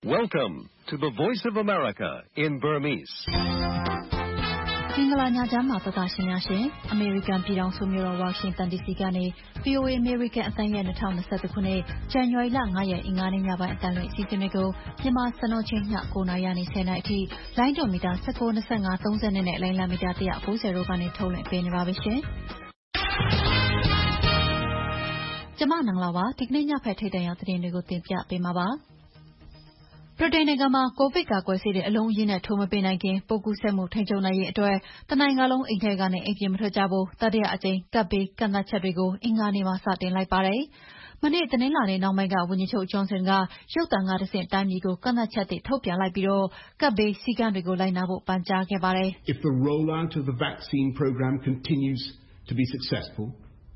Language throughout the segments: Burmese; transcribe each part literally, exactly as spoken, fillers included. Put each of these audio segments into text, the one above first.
Welcome to the Voice of America in Burmese. မင်္ဂလာညချမ်းပါသောတာရှင်များရှင်။ American ပြည်ထောင်စုမြို့တော် Washington ဒီ စီ ကနေ ဗွီအိုအေ American အသံရဲ့၂၀၂၁ခုနှစ်ဇန်နဝါရီလ၅ရက်အင်္ဂါနေ့ညပိုင်းအတန်လွင့်အစီအစဉ်တွေကိုမြန်မာစံတော်ချိန်ည၉နာရီနေဆယ်နာရီအထိလိုင်းဒွန်မီတာ၁၉ ၂၅ ၃၀နဲ့လိုင်းလံမီတာ၁၉၀တို့ကနေထုတ်လွှင့်ပေးနေပါပြီရှင်။ကျမနင်္ဂလာပါဒီကနေ့ညဖက်ထိပ်တန်းရောက်သတင်းတွေကိုတင်ပြပေးမှာပါ။ဗြိတိန်နိုင်ငံမှာကိုဗစ်ကာကွယ်ဆေးတွေအလုံးအရင်းနဲ့ထိုးမပေးနိုင်ခင်ပိုးကူးစက်မှုထိန်းချုပ်နိုင်ရေးအတွက်တနိုင်ငံလုံးအိမ်ထဲကနေအိမ်ပြင်မထွက်ကြဖို့တတိယအကြိမ်ကပ်ဘေးကန့်သတ်ချက်တွေကိုအင်္ဂါနေ့မှာစတင်လိုက်ပါတယ်။မနေ့တနင်္လာနေ့နောက်ပိုင်းကဝန်ကြီးချုပ် Johnson ကရုပ်သံကတဆင့်တိုင်းပြည်ကိုကန့်သတ်ချက်တွေထုတ်ပြန်လိုက်ပြီးတော့ကပ်ဘေးစည်းကမ်းတွေကိုလိုက်နာဖို့ပန်ကြားခဲ့ပါတယ်။ If the rollout of the vaccine program continues to be successful,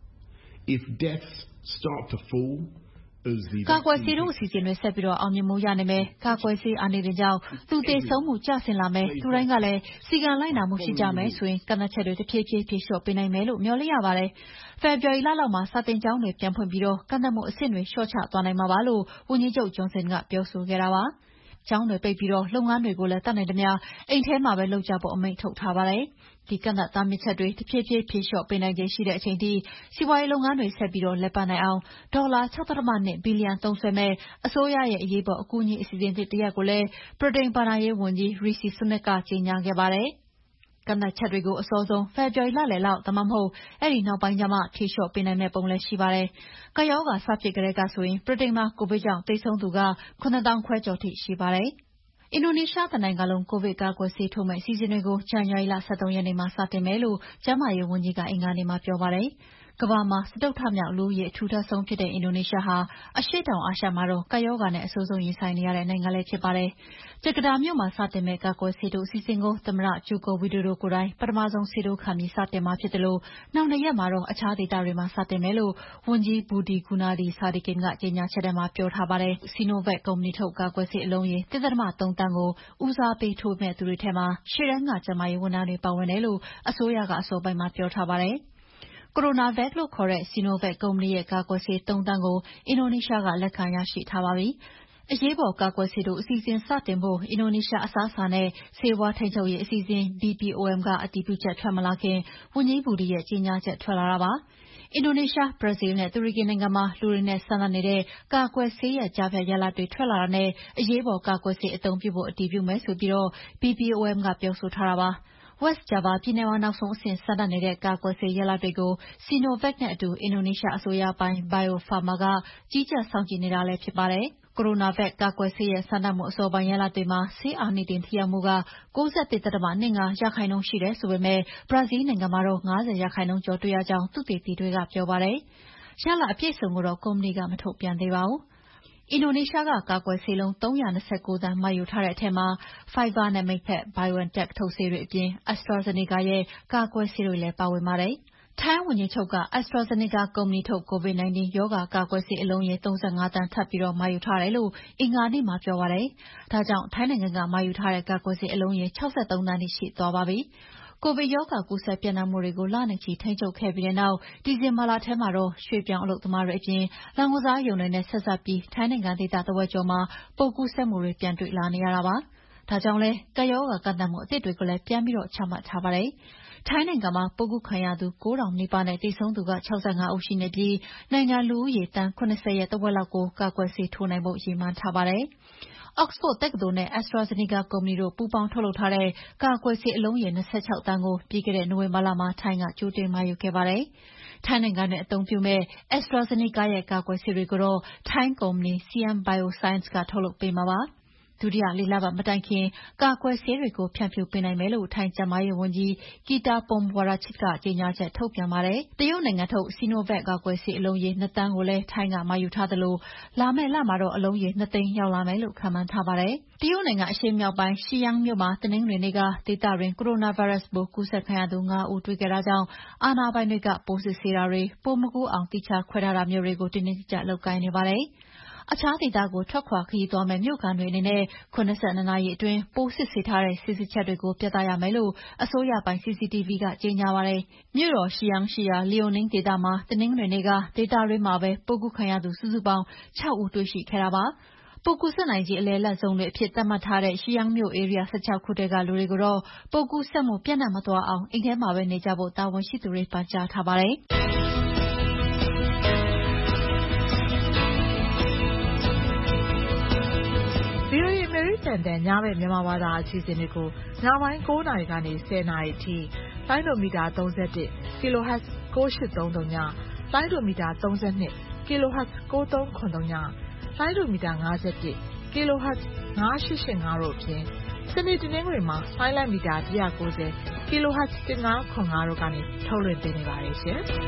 if deaths start to fallကာကွယ်ဆေးတို့အစီအစဉ်တွေဆက်ပြီးတော့အောင်မြင်မှုရနိုင်မယ်။ကာကွယ်ဆေးအားနည်းတဲ့ကြောင့်သူသေဆုံးမှုကျဆင်းလာမယ်။လူတိုင်းကလည်းစီကံလိုက်နာမှုရှိကြမယ်ဆိုရင်ကန့်သတ်ချက်တွေတဖြည်းဖြည်းဖြေလျှော့ပေးနိုင်မယ်လို့မျှော်လင့်ရပါတယ်။ဖေဖော်ဝါရီလလောက်မှာစာတင်ကျောင်းတွေပြန်ဖွင့်ပြီးတော့ကန့်သတ်မှုအဆင့်တွေလျှော့ချသွားနိုင်မှာပါလို့ဝန်ကြီးချုပ် Johnson ကပြောဆိုခဲ့တာပါ။ကျောင်းတွေပိတ်ပြီးတော့လုပ်ငန်းတွေကိုလည်းတတ်နိုင်သမျှအိမ်ထဲမှာပဲလုပ်ကြဖို့အမိန့်ထုတ်ထားပါတယ်။ဒီကန့်သတ်တားမြစ်ချက်တွေတဖြည်းဖြည်းဖြေလျှော့ပေးနိုင်ခြင်းရှိတဲ့အချိန်ထိစီးပွားရေးလုပ်ငန်းတွေဆက်ပြီးတော့လက်ပတ်နိုင်အောင်ဒေါ်လာ၆.၂ဘီလီယံသုံးစွဲမဲ့အစိုးရရဲ့အရေးပေါ်အကူအညီအစီအစဉ်တစ်ရပ်ကိုလည်းဗြိတိန်ဘဏ္ဍာရေးဝန်ကြီး Rishi Sunak ကကြေညာခဲ့ပါတယ်။ကန့်သတ်ချက်တွေကိုအစောဆုံးဖေဖော်ဝါရီလလယ်လောက်ဒါမှမဟုတ်အဲ့ဒီနောက်ပိုင်းကျမှဖြေလျှော့ပေးနိုင်မယ့်ပုံလည်းရှိပါတယ်။ကပ်ရောဂါစဖြစ်ကတည်းကဆိုရင်ဗြိတိန်မှာကိုဗစ်ကြောင့်သေဆုံးသူကခုနှစ်သောင်းခွဲကျော်ထိရှိပါတယ်။အင်ဒိုနီးရှားတနိုင်ငံလုံးကိုဗစ်ကာကွယ်ဆေးထိုးမယ့်အစီအစဉ်တွေကိုဇန်နဝါရီလ၁၃ရက်နေ့မှာစတင်မယ်လို့ကျန်းမာရေးဝန်ကြီးကအင်္ဂါနေ့မှာပြောပါတယ်။ကမ္ဘာမှာစတုတ္ထမြောက်လူဦးရေအထူထပ်ဆုံးဖြစ်တဲ့အင်ဒိုနီးရှားဟာအရှေ့တောင်အာရှမှာတော့ကပ်ရောဂါနဲ့အဆိုးဆုံးရင်ဆိုင်နေရတဲ့နိုင်ငံလည်းဖြစ်ပါတယ်။ဂျကာတာမြို့မှာစတင်မဲ့ကာကွယ်ဆေးထိုးအစီအစဉ်ကိုသမ္မတဂျိုကိုဝီဒိုဒိုကိုယ်တိုင်ပထမဆုံးဆေးထိုးခံပြီးစတင်မှာဖြစ်တယ်လို့နောက်နှစ်ရက်မှာတော့အခြားဒေသတွေမှာစတင်မယ်လို့ဝန်ကြီးဘူဒီဂူနာဒီဆာဒီကင်ကကြေညာချက်ထဲမှာပြောထားပါတယ်။ Sinovac ကုမ္ပဏီထုတ်ကာကွယ်ဆေးအလုံးရေ ၁.၃ သန်းကိုဦးစားပေးထိုးမဲ့သူတွေထဲမှာရှေ့တန်းကကျန်းမာရေးဝန်ထမ်းတွေပါဝင်တယ်လို့အစိုးရကအစောပိုင်းမှာပြောထားပါတယ်။ CoronaVac လို့ခေါ်တဲ့ Sinovac ကုမ္ပဏီရဲ့ကာကွယ်ဆေး၃သန်းကိုအင်ဒိုနီးရှားကလက်ခံရရှိထားပါပြီ။အရေးပေါ်ကာကွယ်ဆေးထိုးအစီအစဉ်စတင်ဖို့အင်ဒိုနီးရှားအစားအစာနဲ့ဆေးဝါးထိန်းချုပ်ရေးအစီအစဉ် B P O M ကအတည်ပြုချက်ထွက်မလာခင်ဝန်ကြီးဘူဒီရဲ့ကြေညာချက်ထွက်လာတာပါ။အင်ဒိုနီးရှား၊ဘရာဇီးလ်နဲ့တူရကီနိုင်ငံမှာလူတွေနဲ့စမ်းသပ်နေတဲ့ကာကွယ်ဆေးရဲ့ကြားဖြတ်ရလဒ်တွေထွက်လာတာနဲ့အရေးပေါ်ကာကွယ်ဆေးအသုံးပြုဖို့အတည်ပြုမယ်ဆိုပြီး B P O M ကပြောဆိုထားတာပါ။ West Java ပြည်နယ်မှာနောက်ဆုံးအဆင့်စမ်းသပ်နေတဲ့ကာကွယ်ဆေးရလဒ်တွေကို Sinovac နဲ့အတူအင်ဒိုနီးရှားအစိုးရပိုင် Bio Farma ကကြီးကြပ်စောင့်ကြည့်နေတာလည်းဖြစ်ပါတယ်။ CoronaVac ကာကွယ်ဆေးရဲ့စမ်းသပ်မှုအစောပိုင်းရလဒ်တွေမှာဆေးအာနိသင်ထိရောက်မှုက၉၁.၂၅ ရာခိုင်နှုန်းရှိတယ်ဆိုပေမဲ့ဘရာဇီးလ်နိုင်ငံမှာတော့၅၀ရာခိုင်နှုန်းကျော်တွေ့ရကြောင်းသုတေသီတွေကပြောပါတယ်။ရလဒ်အပြည့်အစုံကိုတော့ကုမ္ပဏီကမထုတ်ပြန်သေးပါဘူး။အင်ဒိုနီးရှားကကာကွယ်ဆေးလုံး၃၂၉သန်းမှာယူထားတဲ့အထဲမှာ Pfizer နဲ့မိတ်ဖက် BioNTech ထုတ်ဆေးတွေအပြင် AstraZeneca ရဲ့ကာကွယ်ဆေးတွေလည်းပါဝင်ပါတယ်။ထိုင်းဝန်ကြီးချုပ်က AstraZeneca ကုမ္ပဏီထုတ် COVID ၁၉ ရောဂါကာကွယ်ဆေးအလုံးရေ၃၅သန်းထပ်ပြီးမှာယူထားတယ်လို့အင်္ဂါနေ့မှာပြောပါတယ်။ဒါကြောင့်ထိုင်းနိုင်ငံကမှာယူထားတဲ့ကာကွယ်ဆေးအလုံးရေ၆၃သန်းထိရှိသွားပါပြီ။ကိုဗစ်ရောဂါကူးစက်ပြန့်နှံ့မှုတွေကိုလနဲ့ချီထိန်းချုပ်ခဲ့ပြီးတဲ့နောက်ဒီဇင်ဘာလထဲမှာတော့ရွှေ့ပြောင်းအလုပ်သမားတွေအပြင်လောင်းကစားရုံတွေနဲ့ဆက်စပ်ပြီးထိုင်းနိုင်ငံဒေသတဝက်ကျော်မှာပိုးကူးစက်မှုတွေပြန်တွေ့လာနေရတာပါ။ဒါကြောင့်လည်းကပ်ရောဂါကန့်သတ်မှုအသစ်တွေကိုလည်းပြန်ပြီးချမှတ်ထားပါတယ်။ထိုင်းနိုင်ငံမှာပိုးကူးခံရသူ၉ထောင်နီးပါးနဲ့သေဆုံးသူက၆၅ဦးရှိနေပြီးနိုင်ငံလူဦးရေသန်း၇၀ရဲ့တဝက်လောက်ကိုကာကွယ်ဆေးထိုးနိုင်ဖို့ရည်မှန်းထားပါတယ်။ Oxford တက္ကသိုလ်နဲ့ AstraZeneca ကုမ္ပဏီတို့ပူးပေါင်းထုတ်လုပ်ထားတဲ့ကာကွယ်ဆေးအလုံးရေ၂၆သန်းကိုပြီးခဲ့တဲ့နိုဝင်ဘာလမှာထိုင်းကကြိုတင်မှာယူခဲ့ပါတယ်။ထိုင်းနိုင်ငံတွင်းအသုံးပြုမဲ့ AstraZeneca ရဲ့ကာကွယ်ဆေးတွေကိုတော့ထိုင်းကုမ္ပဏီ Siam Bioscience ကထုတ်လုပ်ပေးမှာပါ။ဒုတိယလေးလပတ်မတိုင်ခင်ကာကွယ်ဆေးတွေကိုဖြန့်ဖြူးပေးနိုင်မယ်လို့ထိုင်းကျန်းမာရေးဝန်ကြီး Kiattaphum Wongrachit ကကြေညာချက်ထုတ်ပြန်ပါတယ်။တရုတ်နိုင်ငံထုတ် Sinovac ကာကွယ်ဆေးအလုံးရေ၂သန်းကိုလည်းထိုင်းကမှာယူထားသလိုလာမယ့်လမှာတော့အလုံးရေ၂သိန်းရောက်လာမယ်လို့ခန့်မှန်းထားပါတယ်။တရုတ်နိုင်ငံအရှေ့မြောက်ပိုင်း Xi'an မြို့မှာတနင်္ဂနွေနေ့ကဒေသတွင်းကိုရိုနာဗိုင်းရပ်စ်ပိုးကူးစက်ခံရသူ၅ဦးတွေ့ခဲ့တာကြောင့်အာဏာပိုင်တွေကပိုးစစ်ဆေးတာတွေပိုးမကူးအောင်သီးခြားခွဲထားတာမျိုးတွေကိုတင်းတင်းကြပ်ကြပ်လုပ်ကိုင်နေပါတယ်။အခြားဒေသကိုထွက်ခွာခရီးသွားမယ့်မြို့ခံတွေအနေနဲ့၇၂နာရီအတွင်းပိုးစစ်ဆေးထားတဲ့ဆေးစစ်ချက်တွေကိုပြသရမယ်လို့အစိုးရပိုင် C C T V ကကြေညာပါတယ်။မြို့တော် Xi'an ရှိရာ Liaoning ဒေသမှာတနင်္ဂနွေနေ့ကဒေသတွင်းမှာပဲပိုးကူးခံရသူစုစုပေါင်း၆ဦးတွေ့ရှိခဲ့တာပါ။ပိုကူးစက်နိုင်ခြေအလဲအလတ်ဆုံးတွေအဖြစ်သတ်မှတ်ထားတဲ့ရှီယန်းမြို့ဧရိယာ၁၆ခုတည်းကလူတွေကိုတော့ပိုကူးစက်မှုပြန့်နှံ့မသွားအောင်အိမ်ထဲမှာပဲနေကြဖို့တာဝန်ရှိသူတွေပန်ကြားထားပါတယ်။ဗီအိုအေအမေရိကန်တန်ညဘက်မြန်မာဘာသာအစီအစဉ်တွေကိုညပိုင်း၉နာရီကနေ၁၀နာရီအထိလိုင်းဒိုမီတာ၃၁ kilohertz ၉၈၃၃ညလိုင်းဒိုမီတာ၃၂ kilohertz ၉၃၇၃ညလိုင်းဒိုမီတာ၅၁ kilohertz ၅၈၈၅တို့အပြင်စနေတနင်္ဂနွေမှာလိုင်းလမီတာ၁၉၀ kilohertz ၁၅၇၅တို့ကနေထုတ်လွှင့်ပေးနေပါတယ်ရှင်။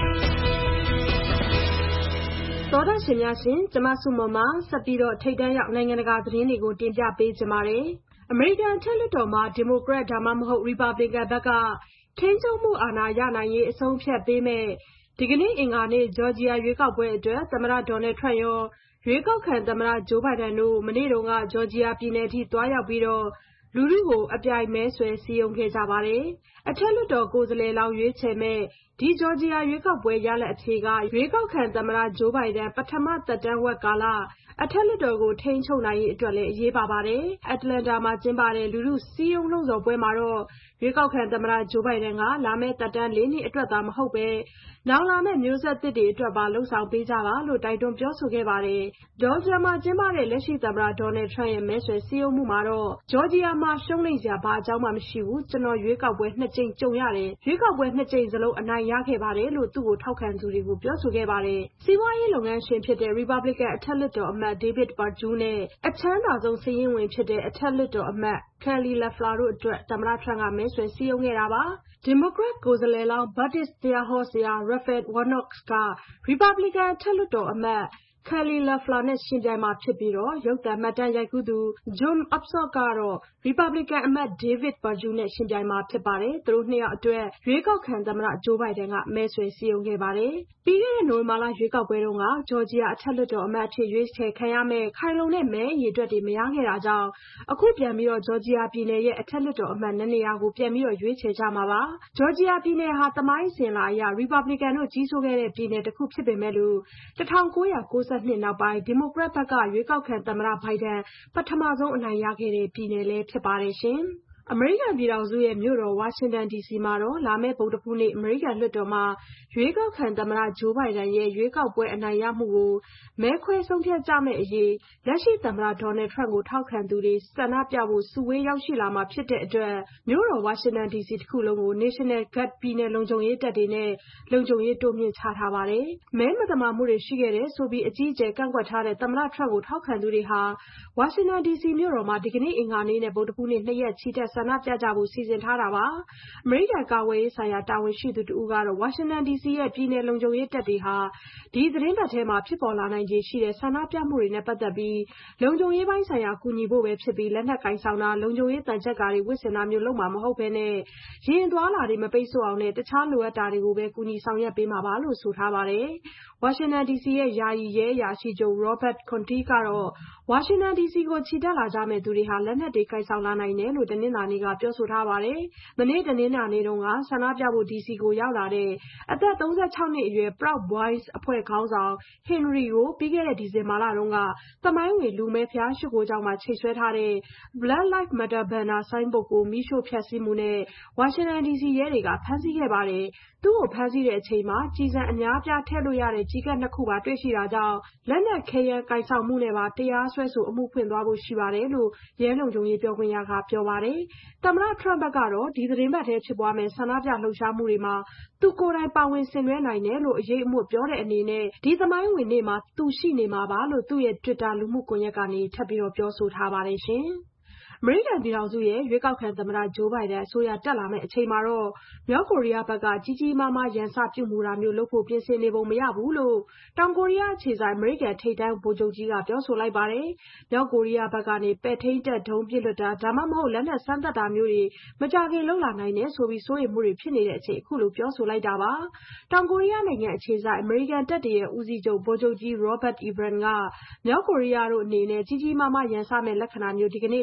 သောတာရှင်များရှင်ကျမစုမမဆက်ပြီးတော့ထိတ်တန်းရောက်နိုင်ငံတကာသတင်းတွေကိုတင်ပြပေးကြပါမယ်။အမေရိကန်ထက်လွှတ်တော်မှာဒီမိုကရက်ဒါမှမဟုတ်ရီပတ်ဘလစ်ကန်ဘက်ကထိန်းချုပ်မှုအာဏာရနိုင်ရေးအဆုံးဖြတ်ပေးမဲ့ဒီကနေ့အင်္ဂါနေ့ဂျော်ဂျီယာရွေးကောက်ပွဲအတွက်သမ္မတဒေါ်နယ်ထရန့်ရောရွေးကောက်ခံသမ္မတဂျိုးဘိုင်ဒန်တို့မနေ့တုန်းကဂျော်ဂျီယာပြည်နယ်အထိသွားရောက်ပြီးတော့လူထုကိုအပြိုင်မဲဆွယ်စည်းရုံးခဲ့ကြပါတယ်။အထက်လွှတ်တော်ကိုယ်စားလှယ်လောင်းရွေးချယ်မဲ့ဒီဂျော်ဂျီယာရွေးကောက်ပွဲရလဒ်အဖြေကရွေးကောက်ခံသမ္မတဂျိုးဘိုင်ဒန်ပထမသက်တမ်းဝက်ကာလအထက်လွှတ်တော်ကိုထိန်းချုပ်နိုင်ရေးအတွက်လည်းအရေးပါပါတယ်။အတ္တလန်တာမှာကျင်းပတဲ့လူထုစည်းရုံးလှုံ့ဆော်ပွဲမှာတော့ရွေးကောက်ခံသမ္မတဂျိုးဘိုင်ဒန်ကလာမယ့်သက်တမ်း၄နှစ်အတွက်သာမဟုတ်ပဲနောက်လာမယ့်မျိုးဆက်သစ်တွေအတွက်ပါလှုံ့ဆော်ပေးကြပါလို့တိုက်တွန်းပြောဆိုခဲ့ပါတယ်။ဂျော်ဂျီယာမှာကျင်းပတဲ့လက်ရှိသမ္မတဒေါ်နယ်ထရန့်ရဲ့မဲဆွယ်စည်းရုံးမှုမှာတော့ဂျော်ဂျီယာမှာရှုံးနိမ့်စရာဘာအကြောင်းမှမရှိဘူးကျွန်တော်ရွေးကောက်ပွဲနှစ်ကြိမ်ကြုံရတယ်ရွေးကောက်ပွဲနှစ်ကြိမ်စလုံးအနိုင်ရခဲ့ပါတယ်လို့သူ့ကိုထောက်ခံသူတွေကိုပြောဆိုခဲ့ပါတယ်။စီးပွားရေးလုပ်ငန်းရှင်ဖြစ်တဲ့ Republican အထက်လွှတ်တော်အမတ် David Perdue နဲ့အချမ်းသာဆုံးစာရင်းဝင်ဖြစ်တဲ့အထက်လွှတ်တော်အမတ် Kelly Loeffler တို့အတွက်သမ္မတထရန့်ကမဲဆွယ်စည်းရုံးခဲ့တာပါ။ Democrat ကိုယ်စားလှယ်လောင်း Baptist တရားဟောဆရာ Raphael Warnock က Republican အထက်လွှတ်တော်အမတ်Kelly Loeffler နဲ့ယှဉ်ပြိုင်မှာဖြစ်ပြီးတော့ရုပ်သံမှတ်တမ်းရိုက်ကူးသူ Jon Ossoff ကတော့ Republican အမတ် David Perdue နဲ့ယှဉ်ပြိုင်မှာဖြစ်ပါတယ်။သူတို့နှစ်ယောက်အတွက်ရွေးကောက်ခံသမ္မတဂျိုးဘိုင်ဒန်ကမဲဆွယ်စည်းရုံးခဲ့ပါတယ်။ပြီးခဲ့တဲ့နိုဝင်ဘာလရွေးကောက်ပွဲတုန်းကဂျော်ဂျီယာအထက်လွှတ်တော်အမတ်အဖြစ်ရွေးချယ်ခံရမယ့်ခိုင်လုံတဲ့မဲအရေအတွက်တွေမရခဲ့တာကြောင့်အခုပြန်ပြီးတော့ဂျော်ဂျီယာပြည်နယ်ရဲ့အထက်လွှတ်တော်အမတ်နှစ်နေရာကိုပြန်ပြီးတော့ရွေးချယ်ကြမှာပါ။ဂျော်ဂျီယာပြည်နယ်ဟာသမိုင်းစဉ်လာအရ Republican တို့ကြီးစိုးခဲ့တဲ့ပြည်နယ်တစ်ခုဖြစ်ပေမဲ့လို့၁၉၉၂နောက်ပိုင်းဒီမိုကရက်ဘက်ကရွေးကောက်ခံသမ္မတဘိုင်ဒန်ပထမဆုံးအနိုင်ရခဲ့တဲ့ပြည်နယ်လည်းဖြစ်ပါတယ်ရှင်။အမေရိကန်ပြည်ထောင်စုရဲ့မြို့တော်ဝါရှင်တန်ဒီစီမှာတော့လာမယ့်ဗုဒ္ဓဟူးနေ့အမေရိကန်လွှတ်တော်မှာရွေးကောက်ခံသမ္မတဂျိုးဘိုင်ဒန်ရဲ့ရွေးကောက်ပွဲအနိုင်ရမှုကိုမဲခွဲဆုံးဖြတ်ကြမယ့်အရေးလက်ရှိသမ္မတဒေါ်နယ်ထရန့်ကိုထောက်ခံသူတွေဆန္ဒပြဖို့စုဝေးရောက်ရှိလာမှာဖြစ်တဲ့အတွက်မြို့တော်ဝါရှင်တန်ဒီစီတစ်ခုလုံးကို National Guard ပြည်နယ်လုံခြုံရေးတပ်တွေနဲ့လုံခြုံရေးတိုးမြှင့်ချထားပါတယ်။မဲမသမာမှုတွေရှိခဲ့တဲ့ဆိုပြီးအကြီးအကျယ်ကန့်ကွက်ထားတဲ့သမ္မတထရန့်ကိုထောက်ခံသူတွေဟာဝါရှင်တန်ဒီစီမြို့တော်မှာဒီကနေ့အင်္ဂါနေ့နဲ့ဗုဒ္ဓဟူးနေ့နှစ်ရက်ချီတက်ဆန္ဒပြကြဖို့စီစဉ်ထားတာပါ။အမေရိကန်ကာကွယ်ရေးဆိုင်ရာတာဝန်ရှိသူတဦးကတော့ဝါရှင်တန်ဒီစီရဲ့ပြည်နယ်လုံခြုံရေးတပ်တွေဟာဒီသတင်းပတ်ထဲမှာဖြစ်ပေါ်လာနိုင်ခြေရှိတဲ့ဆန္ဒပြမှုတွေနဲ့ပတ်သက်ပြီးလုံခြုံရေးပိုင်းဆိုင်ရာကူညီဖို့ပဲဖြစ်ပြီးလက်နက်ကင်ဆောင်တာလုံခြုံရေးတန်ချက်ကာတွေဝစ်ဆင်တာမျိုးလုပ်မှာမဟုတ်ဘဲနဲ့ရင်သွားလာတွေမပိတ်ဆို့အောင်နဲ့တခြားလိုအပ်တာတွေကိုပဲကူညီဆောင်ရွက်ပေးမှာပါလို့ဆိုထားပါတယ်။ဝါရှင်တန်ဒီစီရဲ့ယာယီရဲအရာရှိချုပ် Robert Contee ကတော့ဝါရှင်တန်ဒီစီကိုချီတက်လာကြမယ့်သူတွေဟာလက်နက်တွေကင်ဆောင်လာနိုင်တယ်လို့တနင်္လာနေ့ကပြောဆိုထားပါတယ်။မနေ့တနင်္လာနေ့တုန်းကဆန္ဒပြဖို့ဒီစီကိုရောက်လာတဲ့အသက်၃၆နှစ်အရွယ် Proud Boys အဖွဲ့ခေါင်းဆောင် Henry ကိုပြီးခဲ့တဲ့ဒီဇင်ဘာလတုန်းကသမိုင်းဝင်လူမဲဖျားရှိခိုးကြောင်းမှာချိတ်ဆွဲထားတဲ့ Black Lives Matter banner ဆိုင်းဘုတ်ကိုမီးရှို့ဖျက်ဆီးမှုနဲ့ဝါရှင်တန်ဒီစီရဲတွေကဖမ်းဆီးခဲ့ပါတယ်။သူ့ကိုဖမ်းဆီးတဲ့အချိန်မှာကျည်ဆံအများပြားထည့်လို့ရတဲ့ကျည်ကပ်နှစ်ခုပါတွေ့ရှိတာကြောင့်လက်နက်ခဲယမ်းကင်ဆောင်မှုနဲ့ပါတရားစွဲဆိုအမှုဖွင့်သွားဖို့ရှိပါတယ်လို့ရဲလုံခြုံရေးပြောခွင့်ရကပြောပါတယ်။သမ္မတထရန့်ဘက်ကတော့ဒီသတင်းပတ်ထဲဖြစ်ပွားမယ့်ဆန္ဒပြလှုပ်ရှားမှုတွေမှာသူကိုယ်တိုင်ပါဝင်ဆင်နွှဲနိုင်တယ်လို့အရေးအမှုပြောတဲ့အနေနဲ့ဒီသမိုင်းဝင်နေ့မှာသူရှိနေမှာပါလို့သူ့ရဲ့ Twitter လူမှုကွန်ရက်ကနေထပ်ပြီးတော့ပြောဆိုထားပါတယ်ရှင်။အမေရိကန်ပြည်ထောင်စုရဲ့ရွေးကောက်ခံသမ္မတဂျိုးဘိုင်ဒန်အစိုးရတက်လာမယ့်အချိန်မှာတော့မြောက်ကိုရီးယားဘက်ကကြီးကြီးမားမားရန်စပြုမှုတာမျိုးလုပ်ဖို့ပြင်ဆင်နေပုံမရဘူးလို့တောင်ကိုရီးယားအခြေစိုက်အမေရိကန်ထိပ်တန်းဗိုလ်ချုပ်ကြီးကပြောဆိုလိုက်ပါတယ်။မြောက်ကိုရီးယားဘက်ကနေပဲ့ထိန်းတပ်ဒုံးပစ်လွှတ်တာဒါမှမဟုတ်လက်နက်စမ်းသပ်တာမျိုးတွေမကြခင်လုပ်လာနိုင်တယ်ဆိုပြီးစိုးရိမ်မှုတွေဖြစ်နေတဲ့အချိန်အခုလိုပြောဆိုလိုက်တာပါ။တောင်ကိုရီးယားနိုင်ငံအခြေစိုက်အမေရိကန်တပ်တွေရဲ့ဦးစီးချုပ်ဗိုလ်ချုပ်ကြီး Robert Ebron ကမြောက်ကိုရီးယားတို့အနေနဲ့ကြီးကြီးမားမားရန်စမဲ့လက္ခဏာမျိုးဒီကနေ့အထိတော့မတွေ့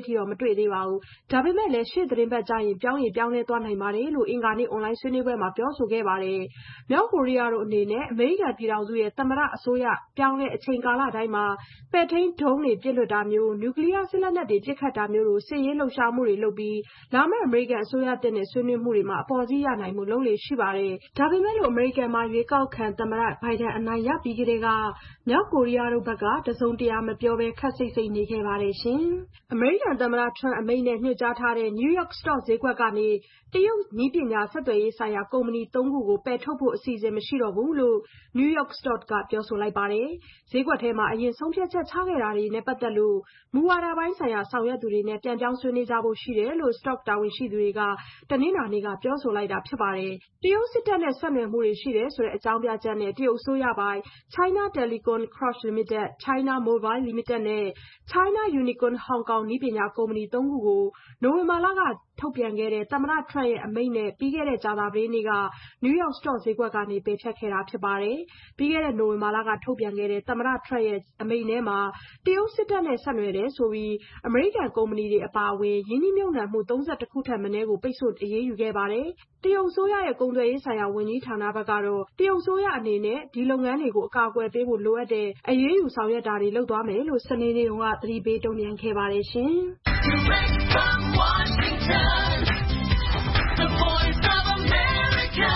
တွေ့သေးပါဘူး။ဒါပေမဲ့လည်းရှေ့သီတင်းပတ်ကျရင်ပြောင်းရင်ပြောင်းလဲသွားနိုင်ပါတယ်လို့အင်္ဂါနေ့အွန်လိုင်းဆွေးနွေးပွဲမှာပြောဆိုခဲ့ပါတယ်။မြောက်ကိုရီးယားတို့အနေနဲ့အမေရိကန်ပြည်ထောင်စုရဲ့သမ္မတအစိုးရပြောင်းလဲအချိန်ကာလတိုင်းမှာပဲ့ထိန်းဒုံးတွေပစ်လွှတ်တာမျိုး၊နျူကလီးယားစစ်လက်နက်တွေပစ်ခတ်တာမျိုးလိုစစ်ရေးလှုပ်ရှားမှုတွေလုပ်ပြီးလာမယ့်အမေရိကန်အစိုးရသစ်နဲ့ဆွေးနွေးမှုတွေမှာအပေါ်စီးရနိုင်မှုလုပ်လေ့ရှိပါတယ်။ဒါပေမဲ့လို့အမေရိကန်မှာရွေးကောက်ခံသမ္မတဘိုင်ဒန်အနိုင်ရပြီးကတည်းကမြောက်ကိုရီးယားတို့ဘက်ကတစုံတရာမပြောဘဲခပ်စိတ်စိတ်နေခဲ့ပါတယ်ရှင်။အမေရိကန်သမ္မတထရမ့်အမိန့်နဲ့ညွှန်ကြားထားတဲ့ New York Stock ဈေးကွက်ကနေတရုတ်နည်းပညာဆက်သွယ်ရေးဆိုင်ရာကုမ္ပဏီသုံးခုကိုပယ်ထုတ်ဖို့အစီအစဉ်မရှိတော့ဘူးလို့ New York Stock ကပြောဆိုလိုက်ပါတယ်။ဈေးကွက်ထဲမှာအရင်ဆုံးဖြတ်ချက်ချခဲ့တာတွေနဲ့ပတ်သက်လို့မူဝါဒပိုင်းဆိုင်ရာဆောင်ရွက်သူတွေနဲ့ပြန်ပြောင်းဆွေးနွေးကြဖို့ရှိတယ်လို့ Stock တာဝန်ရှိသူတွေကတနင်္လာနေ့ကပြောဆိုလိုက်တာဖြစ်ပါတယ်။တရုတ်စစ်တပ်နဲ့ဆက်နွယ်မှုတွေရှိတယ်ဆိုတဲ့အကြောင်းပြချက်နဲ့တရုတ်အစိုးရပိုင် China Telecom Cross Limited, China Mobile Limited နဲ့ China Unicom Hong Kong နည်းပညာကုမ္ပဏီသုံးခုကိုနိုဝင်ဘာလကထုတ်ပြန်ခဲ့တဲ့သမ္မတထရမ့်ရဲ့အမိန့်နဲ့ပြီးခဲ့တဲ့ကြာသပတေးနေ့က New York Stock ဈေးကွက်ကနေပယ်ဖျက်ခဲ့တာဖြစ်ပါတယ်။ပြီးခဲ့တဲ့နိုဝင်ဘာလကထုတ်ပြန်ခဲ့တဲ့သမ္မတထရမ့်ရဲ့အမိန့်ထဲမှာတရုတ်စစ်တပ်နဲ့ဆက်နွယ်တယ်ဆိုပြီးအမေရိကန်ကုမ္ပဏီတွေအပါအဝင်ရင်းနှီးမြှုပ်နှံမှုသုံးဆယ့်တစ်ခုထက်မနည်းကိုပိတ်ဆို့အရေးယူခဲ့ပါတယ်။တရုတ်အစိုးရရဲ့ကုန်သွယ်ရေးဆိုင်ရာဝန်ကြီးဌာနဘက်ကတော့တရုတ်အစိုးရအနေနဲ့ဒီလုပ်ငန်းတွေကိုအကာအကွယ်ပေးဖို့လိုအပ်တဲ့အရေးယူဆောင်ရွက်တာတွေလုပ်သွားမယ်လို့စနေနေ့ကသတိပေးတုံ့ပြန်ခဲ့ပါတယ်ရှင်။ The Voice of America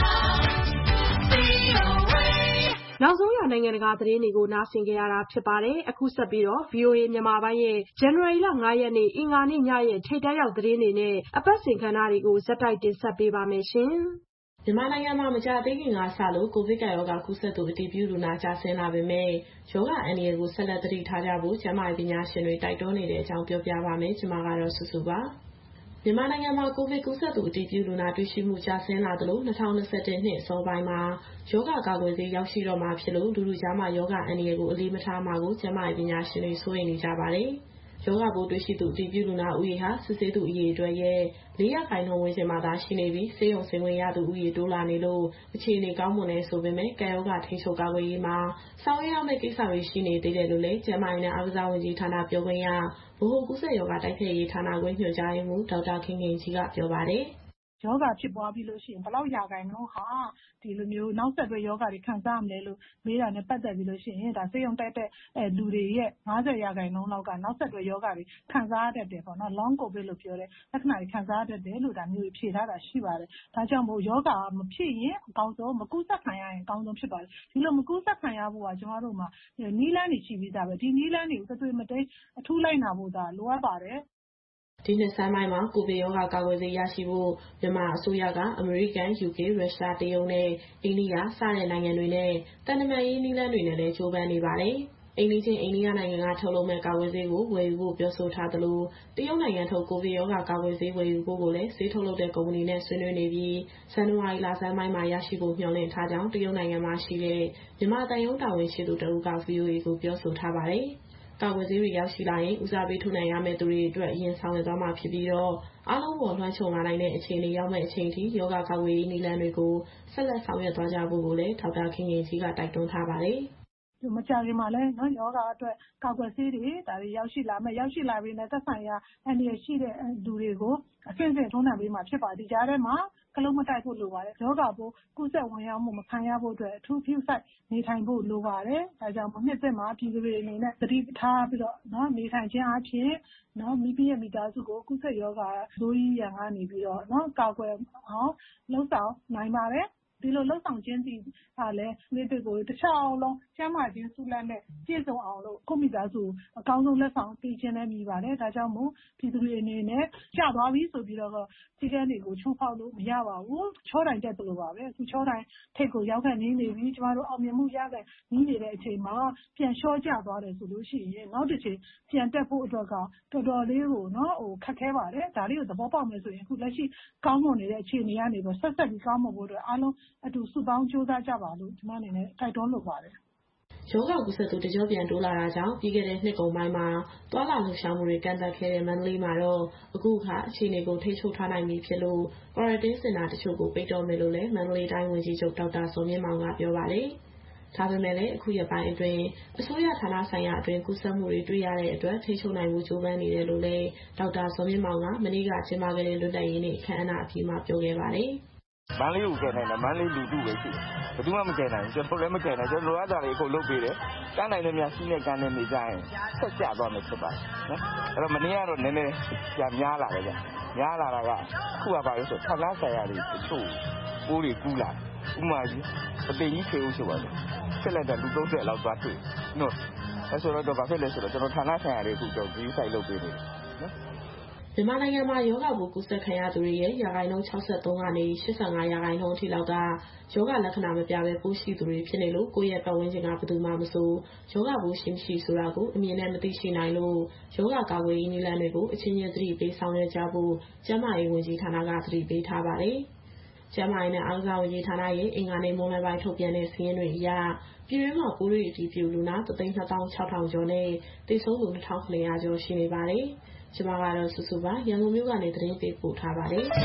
နောက်ဆုံးရနိုင်ငံတကာသတင်းတွေကိုနားဆင်ကြရတာဖြစ်ပါတယ်။အခုဆက်ပြီးတော့ ဗွီအိုအေ မြန်မာပိုင်းရဲ့ဇန်နဝါရီလငါးရက်နေ့အင်္ဂါနေ့ညရဲ့ထိပ်တန်းရောက်သတင်းတွေနဲ့အပတ်စဉ်ကဏ္ဍတွေကိုဇက်တိုက်တင်ဆက်ပေးပါမယ်ရှင်။မြန်မာနိုင်ငံမှာမကြာသေးခင်ကစလို့ကိုဗစ်ကပ်ရောဂါကူးစက်သူအတည်ပြုလူနာကျဆင်းလာပေမဲ့ရောဂါအန္တရာယ်ကိုဆက်လက်သတိထားကြဖို့ကျန်းမာရေးပညာရှင်တွေတိုက်တွန်းနေတဲ့အကြောင်းပြောပြပါမယ်။ကျွန်မကတော့စုစုပါ။မြန်မာနိုင်ငံမှာကိုဗစ်ကူးစက်သူအတည်ပြုလူနာတွေ့ရှိမှုကျဆင်းလာသလို၂၀၂၁နှစ်အစောပိုင်းမှာရောဂါကာကွယ်ဆေးရောက်ရှိတော့မှာဖြစ်လို့လူလူကြားမှာရောဂါအန္တရာယ်ကိုအလေးမထားမှာကိုကျန်းမာရေးပညာရှင်တွေစိုးရိမ်နေကြပါတယ်။ရောဂါပိုးတွေ့ရှိသူအတည်ပြုလူနာဦးရေဟာစစ်ဆေးသူအရေအတွက်ရဲ့လေးရာခိုင်နှုန်းဝန်းကျင်မှာသာရှိနေပြီးဆေးရုံဆင်းခွင့်ရသူဦးရေတိုးလာနေလို့အခြေအနေကောင်းမွန်နေဆိုပေမဲ့ကပ်ရောဂါထိန်းချုပ်ကာကွယ်ရေးမှာဆောင်ရွက်ရမယ့်ကိစ္စတွေရှိနေသေးတယ်လို့လည်းကျန်းမာရေးနဲ့အားကစားဝန်ကြီးဌာနပြောခွင့်ရဗဟိုကူးစက်ရောဂါတိုက်ဖျက်ရေးဌာနခွဲညွှန်ကြားရေးမှူးဒေါက်တာခင်ခင်ကြီးကပြောပါတယ်။ရောဂါဖြစ်ပွားပြီးလို့ရှိရင်ဘယ်လောက်ရာခိုင်နှုန်းဟာဒီလိုမျိုးနောက်ဆက်တွဲရောဂါတွေခံစားရမလဲလို့မေးတာနဲ့ပတ်သက်ပြီးလို့ရှိရင်ဒါဆေးရုံတက်တဲ့လူတွေရဲ့၅၀ရာခိုင်နှုန်းလောက်ကနောက်ဆက်တွဲရောဂါတွေခံစားရတတ်တယ်ပေါ့နော် long covid လို့ပြောတဲ့လက္ခဏာတွေခံစားရတတ်တယ်လို့ဒါမျိုးဖြေထားတာရှိပါတယ်။ဒါကြောင့်မို့ရောဂါမဖြစ်ရင်အကောင်းဆုံးမကူးစက်ခံရရင်အကောင်းဆုံးဖြစ်ပါတယ်။ဒီလိုမကူးစက်ခံရဖို့ကကျွန်တော်တို့မှာနည်းလမ်းတွေရှိပြီးသားပဲဒီနည်းလမ်းတွေကိုသွေးမတိတ်အထူးလိုက်နာဖို့ဒါလိုအပ်ပါတယ်။ဒီနှစ်ဆန်းပိုင်းမှာကိုဗစ်ရောဂါကာကွယ်ဆေးရရှိဖို့မြန်မာအစိုးရကအမေရိကန်၊ယူကေ၊ရုရှား၊တရုတ်နဲ့အိန္ဒိယစတဲ့နိုင်ငံတွေနဲ့သံတမန်ရေးနည်းလမ်းတွေနဲ့လည်းကြိုးပမ်းနေပါတယ်။အိမ်နီးချင်းအိန္ဒိယနိုင်ငံကထုတ်လုပ်မဲ့ကာကွယ်ဆေးကိုဝယ်ယူဖို့ပြောဆိုထားသလိုတရုတ်နိုင်ငံထုတ်ကိုဗစ်ရောဂါကာကွယ်ဆေးဝယ်ယူဖို့ကိုလည်းဆေးထုတ်လုပ်တဲ့ကုမ္ပဏီနဲ့ဆွေးနွေးနေပြီးဇန်နဝါရီလဆန်းပိုင်းမှာရရှိဖို့မျှော်လင့်ထားကြောင်းတရုတ်နိုင်ငံမှာရှိတဲ့မြန်မာသံရုံးတာဝန်ရှိသူတဦးက ဗွီအိုအေကိုပြောဆိုထားပါတယ်။ကာကွယ်ဆေးတွေရောက်ရှိလာရင်ဦးစားပေးထိုးနှံရမယ့်သူတွေအတွက်အရင်ဆောင်ရွက်သွားမှာဖြစ်ပြီးတော့အားလုံးပေါ်လွှမ်းခြုံလာနိုင်တဲ့အခြေအနေရောက်မဲ့အချိန်ထိယောဂကာကွယ်ရေးနည်းလမ်းတွေကိုဆက်လက်ဆောင်ရွက်သွားကြဖို့ကိုလည်းဒေါက်တာခင်ခင်ကြီးကတိုက်တွန်းထားပါတယ်။မကြာခင်မှာလည်းနော်ယောဂအတွက်ကာကွယ်ဆေးတွေဒါတွေရောက်ရှိလာမယ်ရောက်ရှိလာပြီးနဲ့သက်ဆိုင်ရာအန္တရာယ်ရှိတဲ့လူတွေကိုအဆင့်ဆင့်ထုံးနှံပေးမှာဖြစ်ပါတယ်။ဒီကြားထဲမှာကလုံးမတိုက်ဖို့လိုပါတယ်။ယောဂပိုးကူးစက်ဝင်ရောက်မှုမခံရဖို့အတွက်အထူးပြုစိုက်နေထိုင်ဖို့လိုပါတယ်။ဒါကြောင့်နှစ်သက်မှာပြည်သူတွေအနေနဲ့သတိထားပြီးတော့နော်နေထိုင်ခြင်းအပြင်နော်မိမိရဲ့မိသားစုကိုကူးစက်ရောဂါဆိုးကြီးရန်ကနေပြီးတော့နော်ကာကွယ်အောင်လှုံ့ဆော်နိုင်ပါတယ်။ဒီလိုလှုပ်ဆောင်ခြင်းစီကလည်းမိဘကိုတစ်ခြားအောင်လုံးကျန်းမာခြင်းဆုလတ်နဲ့ပြည့်စုံအောင်လို့ကိုမိသားစုအကောင်းဆုံးလက်ဆောင်ပေးခြင်းနဲ့မြည်ပါတယ်။ဒါကြောင့်မို့ပြည်သူတွေအနေနဲ့ကြာသွားပြီဆိုပြီးတော့စီကံတွေကိုချုံဖောက်လို့မရပါဘူး။ချောတိုင်တက်သလိုပါပဲ။အခုချောတိုင်ထိတ်ကိုရောက်ခဲ့နေနေပြီကျမတို့အောင်မြင်မှုရခဲ့နေနေတဲ့အချိန်မှာပြန်လျှော့ကျသွားတယ်ဆိုလို့ရှိရင်နောက်တစ်ချိန်ပြန်တက်ဖို့အတွက်ကတော်တော်လေးကိုနော်ဟိုခက်ခဲပါတယ်။ဒါလေးကိုသဘောပေါက်မယ်ဆိုရင်အခုလက်ရှိကောင်းမွန်နေတဲ့အခြေအနေကနေတော့ဆက်ဆက်ပြီးကောင်းမွန်ဖို့အတွက်အားလုံးအတူစုပေါင်းကြိုးစားကြပါလို့ကျွန်မအနေနဲ့တိုက်တွန်းလိုပါတယ်။ရောဂါကူးစက်သူတကြော့ပြန်တိုးလာတာကြောင့်ပြီးခဲ့တဲ့နှစ်ကုန်ပိုင်းမှာသွာလာလှုပ်ရှားမှုတွေကန့်သတ်ခဲ့တဲ့မန္တလေးမှာတော့အခုအခါအခြေအနေကိုထိန်းချုပ်ထားနိုင်ပြီဖြစ်လို့ quarantine စင်တာတချို့ကိုပိတ်တော့မယ်လို့လည်းမန္တလေးတိုင်းဝန်ကြီးချုပ်ဒေါက်တာစောမြင့်မောင်ကပြောပါတယ်။ဒါပေမဲ့လည်းအခုရက်ပိုင်းအတွင်းအစိုးရဌာနဆိုင်ရာအတွင်းကူးစက်မှုတွေတွေ့ရတဲ့အတွက်ထိန်းချုပ်နိုင်မှုကြိုးပမ်းနေတယ်လို့လည်းဒေါက်တာဇော်မြင့်မောင်ကမနေ့ကကျင်းပခဲ့တဲ့လွတ်လပ်ရေးနေ့အခမ်းအနားအပြီးမှာပြောခဲ့ပါတယ်မန္တလေးကိုကယ်နိုင်တယ်မန္တလေးလူထုပဲရှိတယ်ဘယ်သူမှမကယ်နိုင်ဘူးကျွန်တော်လည်းမကယ်နိုင်ကျွန်တော်လိုအပ်တာတွေအခုလုပ်ပေးတယ်ကမ်းနိုင်တဲ့များစီးနဲ့ကမ်းတဲ့နေကြရင်ဆက်ကျသွားမယ်ဖြစ်ပါတယ်နော်အဲ့တော့မနေ့ကတော့နည်းနည်းကြာများလာတယ်ကြာများလာတာကအခုကဘာလို့ဆိုဌာနဆိုင်ရာတွေတချို့ပိုးတွေကူးလာဥမာကြီးအသိကြီးခေဦးဆိုပါလို့ဆက်လက်တဲ့လူသုံးဆယ်လောက်သွားတွေ့နော်အဲ့ဆိုတော့ဘာဖြစ်လဲဆိုတော့ကျွန်တော်ဌာနဆိုင်ရာတွေအခုကျွန်တော်ဒီဆိုင်လုပ်ပေးနေတယ်နော်မြန်မာနိုင်ငံမှာယောဂပိုးကူးစက်ခံရသူတွေရဲ့ရာခိုင်နှုန်း၆၃ကနေ၈၅ရာခိုင်နှုန်းအထိလောက်ကယောဂလက္ခဏာမပြဘဲပိုးရှိသူတွေဖြစ်နေလို့ကိုယ့်ရဲ့ပတ်ဝန်းကျင်ကဘယ်သူမှမဆိုယောဂပိုးရှိမရှိဆိုတာကိုအမြင်နဲ့မသိရှိနိုင်လို့ယောဂကာကွယ်ရေးနည်းလမ်းတွေကိုအချင်းချင်းသတိပေးဆောင်ရွက်ကြဖို့ကျန်းမာရေးဝန်ကြီးဌာနကသတိပေးထားပါတယ်။ကျန်းမာရေးနဲ့အားကစားဝန်ကြီးဌာနရဲ့အင်္ဂါနေ့မွန်းလွဲပိုင်းထုတ်ပြန်တဲ့စာရင်းတွေအရပြည်တွင်းမှာပိုးတွေအတည်ပြုလူနာတသိန်းနှစ်သောင်းခြောက်ထောင်ကျော်နဲ့သေဆုံးသူနှစ်ထောင်၇ရာကျော်ရှိနေပါတယ်။ကျမကတော့စုစုပါရန်ကုန်မြို့ကနေသတင်းပေးပို့ထားပါတယ်။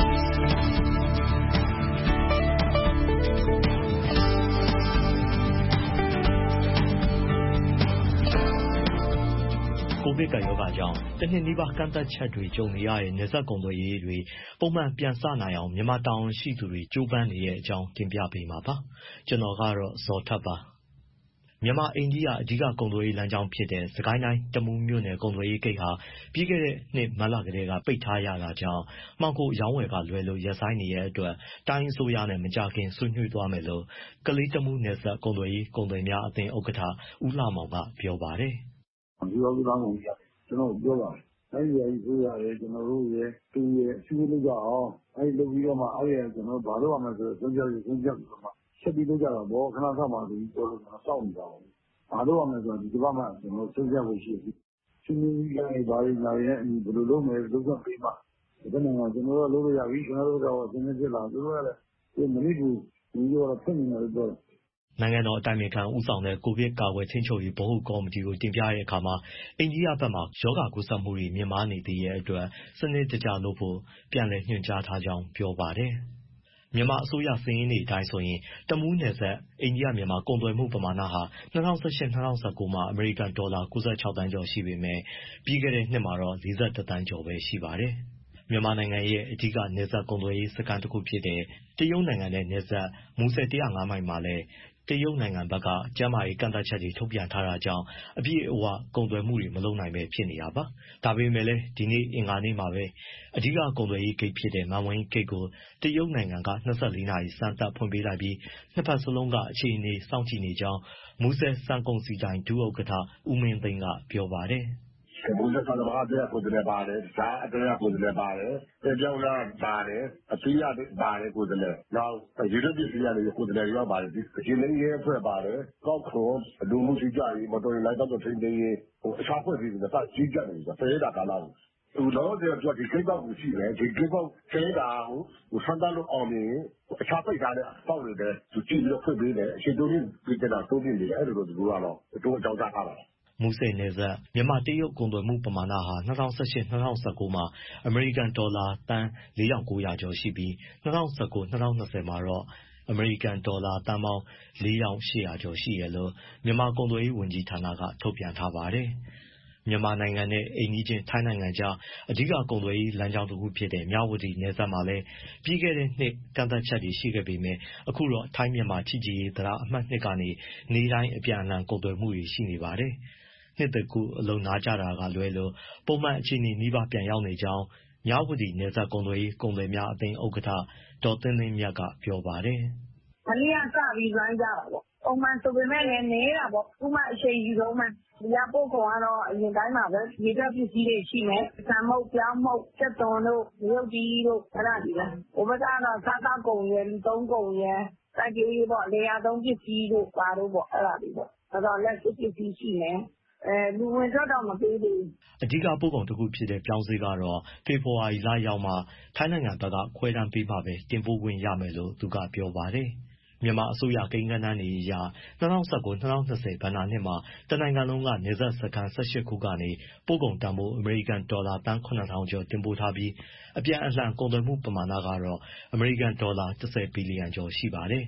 ကိုဗစ်ကပ်ရောဂါကြောင့်တစ်နှစ်နီးပါးကန့်သတ်ချက်တွေကြုံနေရတဲ့နယ်စပ်ကုန်သွယ်ရေးတွေပုံမှန်ပြန်စနိုင်အောင်မြန်မာတာဝန်ရှိသူတွေကြိုးပမ်းနေတဲ့အကြောင်းတင်ပြပေးမှာပါ။ကျွန်တော်ကတော့ဇော်ထက်ပါ။မြန်မာအိန္ဒိယအဓိကကုန်သွယ်ရေးလမ်းကြောင်းဖြစ်တဲ့စကိုင်းတိုင်းတမူးမြို့နယ်ကုန်သွယ်ရေးဂိတ်ဟာပြီးခဲ့တဲ့နှစ်မတ်လကတည်းကပိတ်ထားရတာကြောင့်မှောင်ခိုရောင်းဝယ်ကလွယ်လို့ရပ်ဆိုင်းနေတဲ့အတွက်တိုင်းအစိုးရနဲ့မကြခင်ဆွေးနွေးသွားမယ်လို့ကလေးတမူးနယ်စပ်ကုန်သွယ်ရေးကုန်သည်များအသင်းဥက္ကဋ္ဌဦးလှမောင်ကပြောပါတယ်။ဒီလိုလိုကောင်းကုန်ကြီးကျွန်တော်ပြောပါတယ်။အဲဒီအစိုးရရဲ့ကျွန်တော်တို့ရဲ့သူရဲ့အစည်းအဝေးလုပ်ကြအောင်အဲဒီလုပ်ပြီးတော့မှအဲ့ရကျွန်တော်ဘာလို့ရမလဲဆိုတော့သုံးချက်သုံးချက်ပြီးတော့မှဆက်ပြီးလုပ်ကြတော့ဘောခဏဆောက်ပါဆိုပြီးပြောလို့ကျွန်တော်စောင့်နေတာပါ။ဘာလို့ရမလဲဆိုတော့ဒီကမ္ဘာမှာကျွန်တော်သုံးချက်ဖို့ရှိတယ်။ရှင်ကြီးကြီးဘာလို့ညာရဲ့အမှုဘယ်လိုလုပ်မယ်လုပ်ချက်ပေးမှဒီနိုင်ငံကျွန်တော်တို့လုပ်ရပြီကျွန်တော်တို့တော့သင်နေကြလားသူတို့ကလည်းဒီမနစ်ဘူးဒီလိုတော့ဖြစ်နေတယ်ပြောတယ်နိုင်ငံတော်အတိုင်ပင်ခံဦးဆောင်တဲ့ကိုဗစ်ကာကွယ်ထိန်းချုပ်ရေးဗဟိုကော်မတီကိုတင်ပြတဲ့အခါမှာအိန္ဒိယဘက်မှာရောဂါကူးစက်မှုတွေမြင့်မားနေသေးတဲ့အတွက်စနစ်တကျလုပ်ဖို့ပြန်လည်ညွှန်ကြားထားကြောင်းပြောပါတယ်။မြန်မာအစိုးရစာရင်းတွေအတိုင်းဆိုရင်တမူးနယ်စပ်အိန္ဒိယမြန်မာကုန်သွယ်မှုပမာဏဟာ၂၀၁၈-၂၀၁၉မှာအမေရိကန်ဒေါ်လာ၉၆သန်းကျော်ရှိပေမဲ့ပြီးခဲ့တဲ့နှစ်မှာတော့၄၁သန်းကျော်ပဲရှိပါတယ်။မြန်မာနိုင်ငံရဲ့အဓိကနယ်စပ်ကုန်သွယ်ရေးစခန်းတစ်ခုဖြစ်တဲ့တရုတ်နိုင်ငံနဲ့နယ်စပ်မူဆယ်၁၀၅မိုင်မှာလည်းတရုတ်နိုင်ငံဘက်ကကျန်းမာရေးကန့်သတ်ချက်တွေထုတ်ပြန်ထားတာကြောင့်အပြည့်အဝကုန်သွယ်မှုတွေမလုပ်နိုင်ပဲဖြစ်နေတာပါ။ဒါပေမဲ့လည်းဒီနေ့အင်္ဂါနေ့မှာပဲအဓိကကုန်သွယ်ရေးဂိတ်ဖြစ်တဲ့မန်ဝိန်းဂိတ်ကိုတရုတ်နိုင်ငံက၂၄နာရီစမ်းသပ်ဖွင့်ပေးလိုက်ပြီးနှစ်ဖက်စလုံးကအခြေအနေစောင့်ကြည့်နေကြောင်းမူဆယ်စံကုန်စည်တိုင်းဒုဥက္ကဋ္ဌဦးမင်းသိန်းကပြောပါတယ်။ဘုရားဆန္ဒမှာတဲ့ကိုယ်တည်းပါတယ်။ဒါအတရားကိုယ်တည်းပါတယ်။ပြောင်းလာပါတယ်။အပြည့်ရပါတယ်ကိုယ်တည်း။နောက်ယူရပစ္စည်းရတယ်ကိုယ်တည်းရောက်ပါတယ်။ဒီအင်းလေးရဲ့ဖွဲ့ပါတယ်။ကောက်ခေါ်လူမှုကြီးကြရေးမတော်လိုက်တော့ထိန်းသိမ်းရေးဟိုအစားဖွဲ့ပြီးတော့ကြီးကြတယ်ဆိုတော့ဒါကလာလို့သူတော့ဒီတော့ဒီကိစ္စကိုရှိတယ်ဒီကိစ္စကျဲတာဟိုဟိုဆန္ဒလို့အောင်နေအခြားပိတ်ထားတဲ့ပေါက်တွေလည်းသူကြည့်ပြီးတော့ဖွင့်ပေးတယ်အရှိတိုးပြီးပြည်တာတိုးပြီးနေတယ်အဲ့လိုတော့သူကတော့တော့အကြောင်းကြားထားပါတယ်မူဆယ်နယ်စပ်မြန်မာတရုတ်ကုန်သွယ်မှုပမာဏဟာ၂၀၁၈-၂၀၁၉မှာအမေရိကန်ဒေါ်လာသန်း၄ထောင်၉ရာကျော်ရှိပြီး၂၀၁၉-၂၀၂၀မှာတော့အမေရိကန်ဒေါ်လာသန်းပေါင်း၄ထောင်၈ရာကျော်ရှိတယ်လို့မြန်မာကုန်သွယ်ရေးဝန်ကြီးဌာနကထုတ်ပြန်ထားပါတယ်။မြန်မာနိုင်ငံနဲ့အိမ်နီးချင်းထိုင်းနိုင်ငံကြားအဓိကကုန်သွယ်ရေးလမ်းကြောင်းတစ်ခုဖြစ်တဲ့မြဝတီနယ်စပ်မှာလည်းပြီးခဲ့တဲ့နှစ်ကန့်သတ်ချက်တွေရှိခဲ့ပေမဲ့အခုတော့ထိုင်းမြန်မာချစ်ကြည်ရေးတရားအမှတ်နှစ်ကနေနေတိုင်းအပြန်အလှန်ကုန်သွယ်မှုတွေရှိနေပါတယ်။နှစ်တကူအလုံးနာကြတာကလွဲလို့ပုံမှန်အခြေအနေနှီးပါပြန်ရောက်နေကြောင်းမြဝတီနယ်စပ်ကုန်သွယ်ရေးကုန်သည်များအသင်းဥက္ကဋ္ဌဒေါ်သင်းသင်းမြတ်ကပြောပါတယ်။မနေ့ကစပြီးလွှမ်းကြတာပေါ့။ပုံမှန်ဆိုပေမဲ့လည်းနေတာပေါ့။ခုမှအချိန်ယူဆုံးမှဒီကပို့ကုန်ကတော့အရင်တိုင်းမှာပဲရေထွက်ပစ္စည်းတွေရှိမယ်။ဆန်မုတ်ပြောင်းမုတ်စက်သွန်တို့ရုပ်တီးတို့အဲ့ဒါတွေပဲ။ဟိုဘက်ကတော့စားသောက်ကုန်ရယ်လူသုံးကုန်ရယ်စိုက်ပျိုးရေးပေါ့လေယာသုံးပစ္စည်းတို့ပါတို့ပေါ့အဲ့ဒါတွေပေါ့။အဲ့တော့လက်ရှိပစ္စည်းရှိမယ်။အဲလူဝင်ထွက်တော့မပေးသေးဘူးအဓိကပို့ကုန်တစ်ခုဖြစ်တဲ့ပြောင်းစည်းကတော့ဖေဖော်ဝါရီလရောက်မှထိုင်းနိုင်ငံဘက်ကခွဲတမ်းပေးမှပဲတင်ပို့ခွင့်ရမယ်လို့သူကပြောပါတယ်မြန်မာအစိုးရကိန်းဂဏန်းတွေအရ၂၀၁၉-၂၀၂၀ဘဏ္ဍာနှစ်မှာတနိုင်ငံလုံးကနယ်စပ်စခန်း၁၈ခုကနေပို့ကုန်တန်ဖိုးအမေရိကန်ဒေါ်လာသန်း၇ထောင်ကျော်တင်ပို့ထားပြီးအပြန်အလှန်ကုန်သွယ်မှုပမာဏကတော့အမေရိကန်ဒေါ်လာ၁၀ဘီလီယံကျော်ရှိပါတယ်။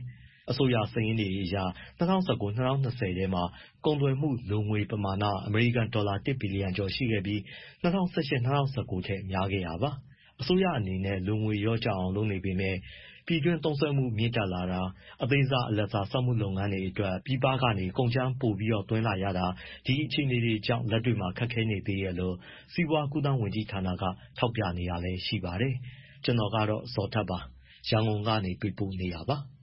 အစိုးရစာရင်းတွေအရ၂၀၁၉-၂၀၂၀ထဲမှာကုန်သွယ်မှုလိုငွေပမာဏအမေရိကန်ဒေါ်လာတစ်ဘီလီယံကျော်ရှိခဲ့ပြီး၂၀၁၈-၂၀၁၉ထက်များခဲ့တာပါ။အစိုးရအနေနဲ့လိုငွေလျော့ကျအောင်လုပ်နေပေမဲ့ပြည်တွင်းသုံးစွဲမှုမြင့်တက်လာတာ၊ အသေးစားအလတ်စားစက်မှုလုပ်ငန်းတွေအတွက်ပြည်ပကနေကုန်ကြမ်းပိုပြီးသွင်းလာရတာဒီအခြေအနေတွေကြောင့်လက်တွေ့မှာခက်ခဲနေသေးတယ်လို့စီးပွားကူးသန်းဝန်ကြီးဌာနကထောက်ပြနေတာလည်းရှိပါတယ်။ကျွန်တော်ကတော့ဇော်ထက်ပါရန်ကုန်ကနေပေးပို့နေတာပါ။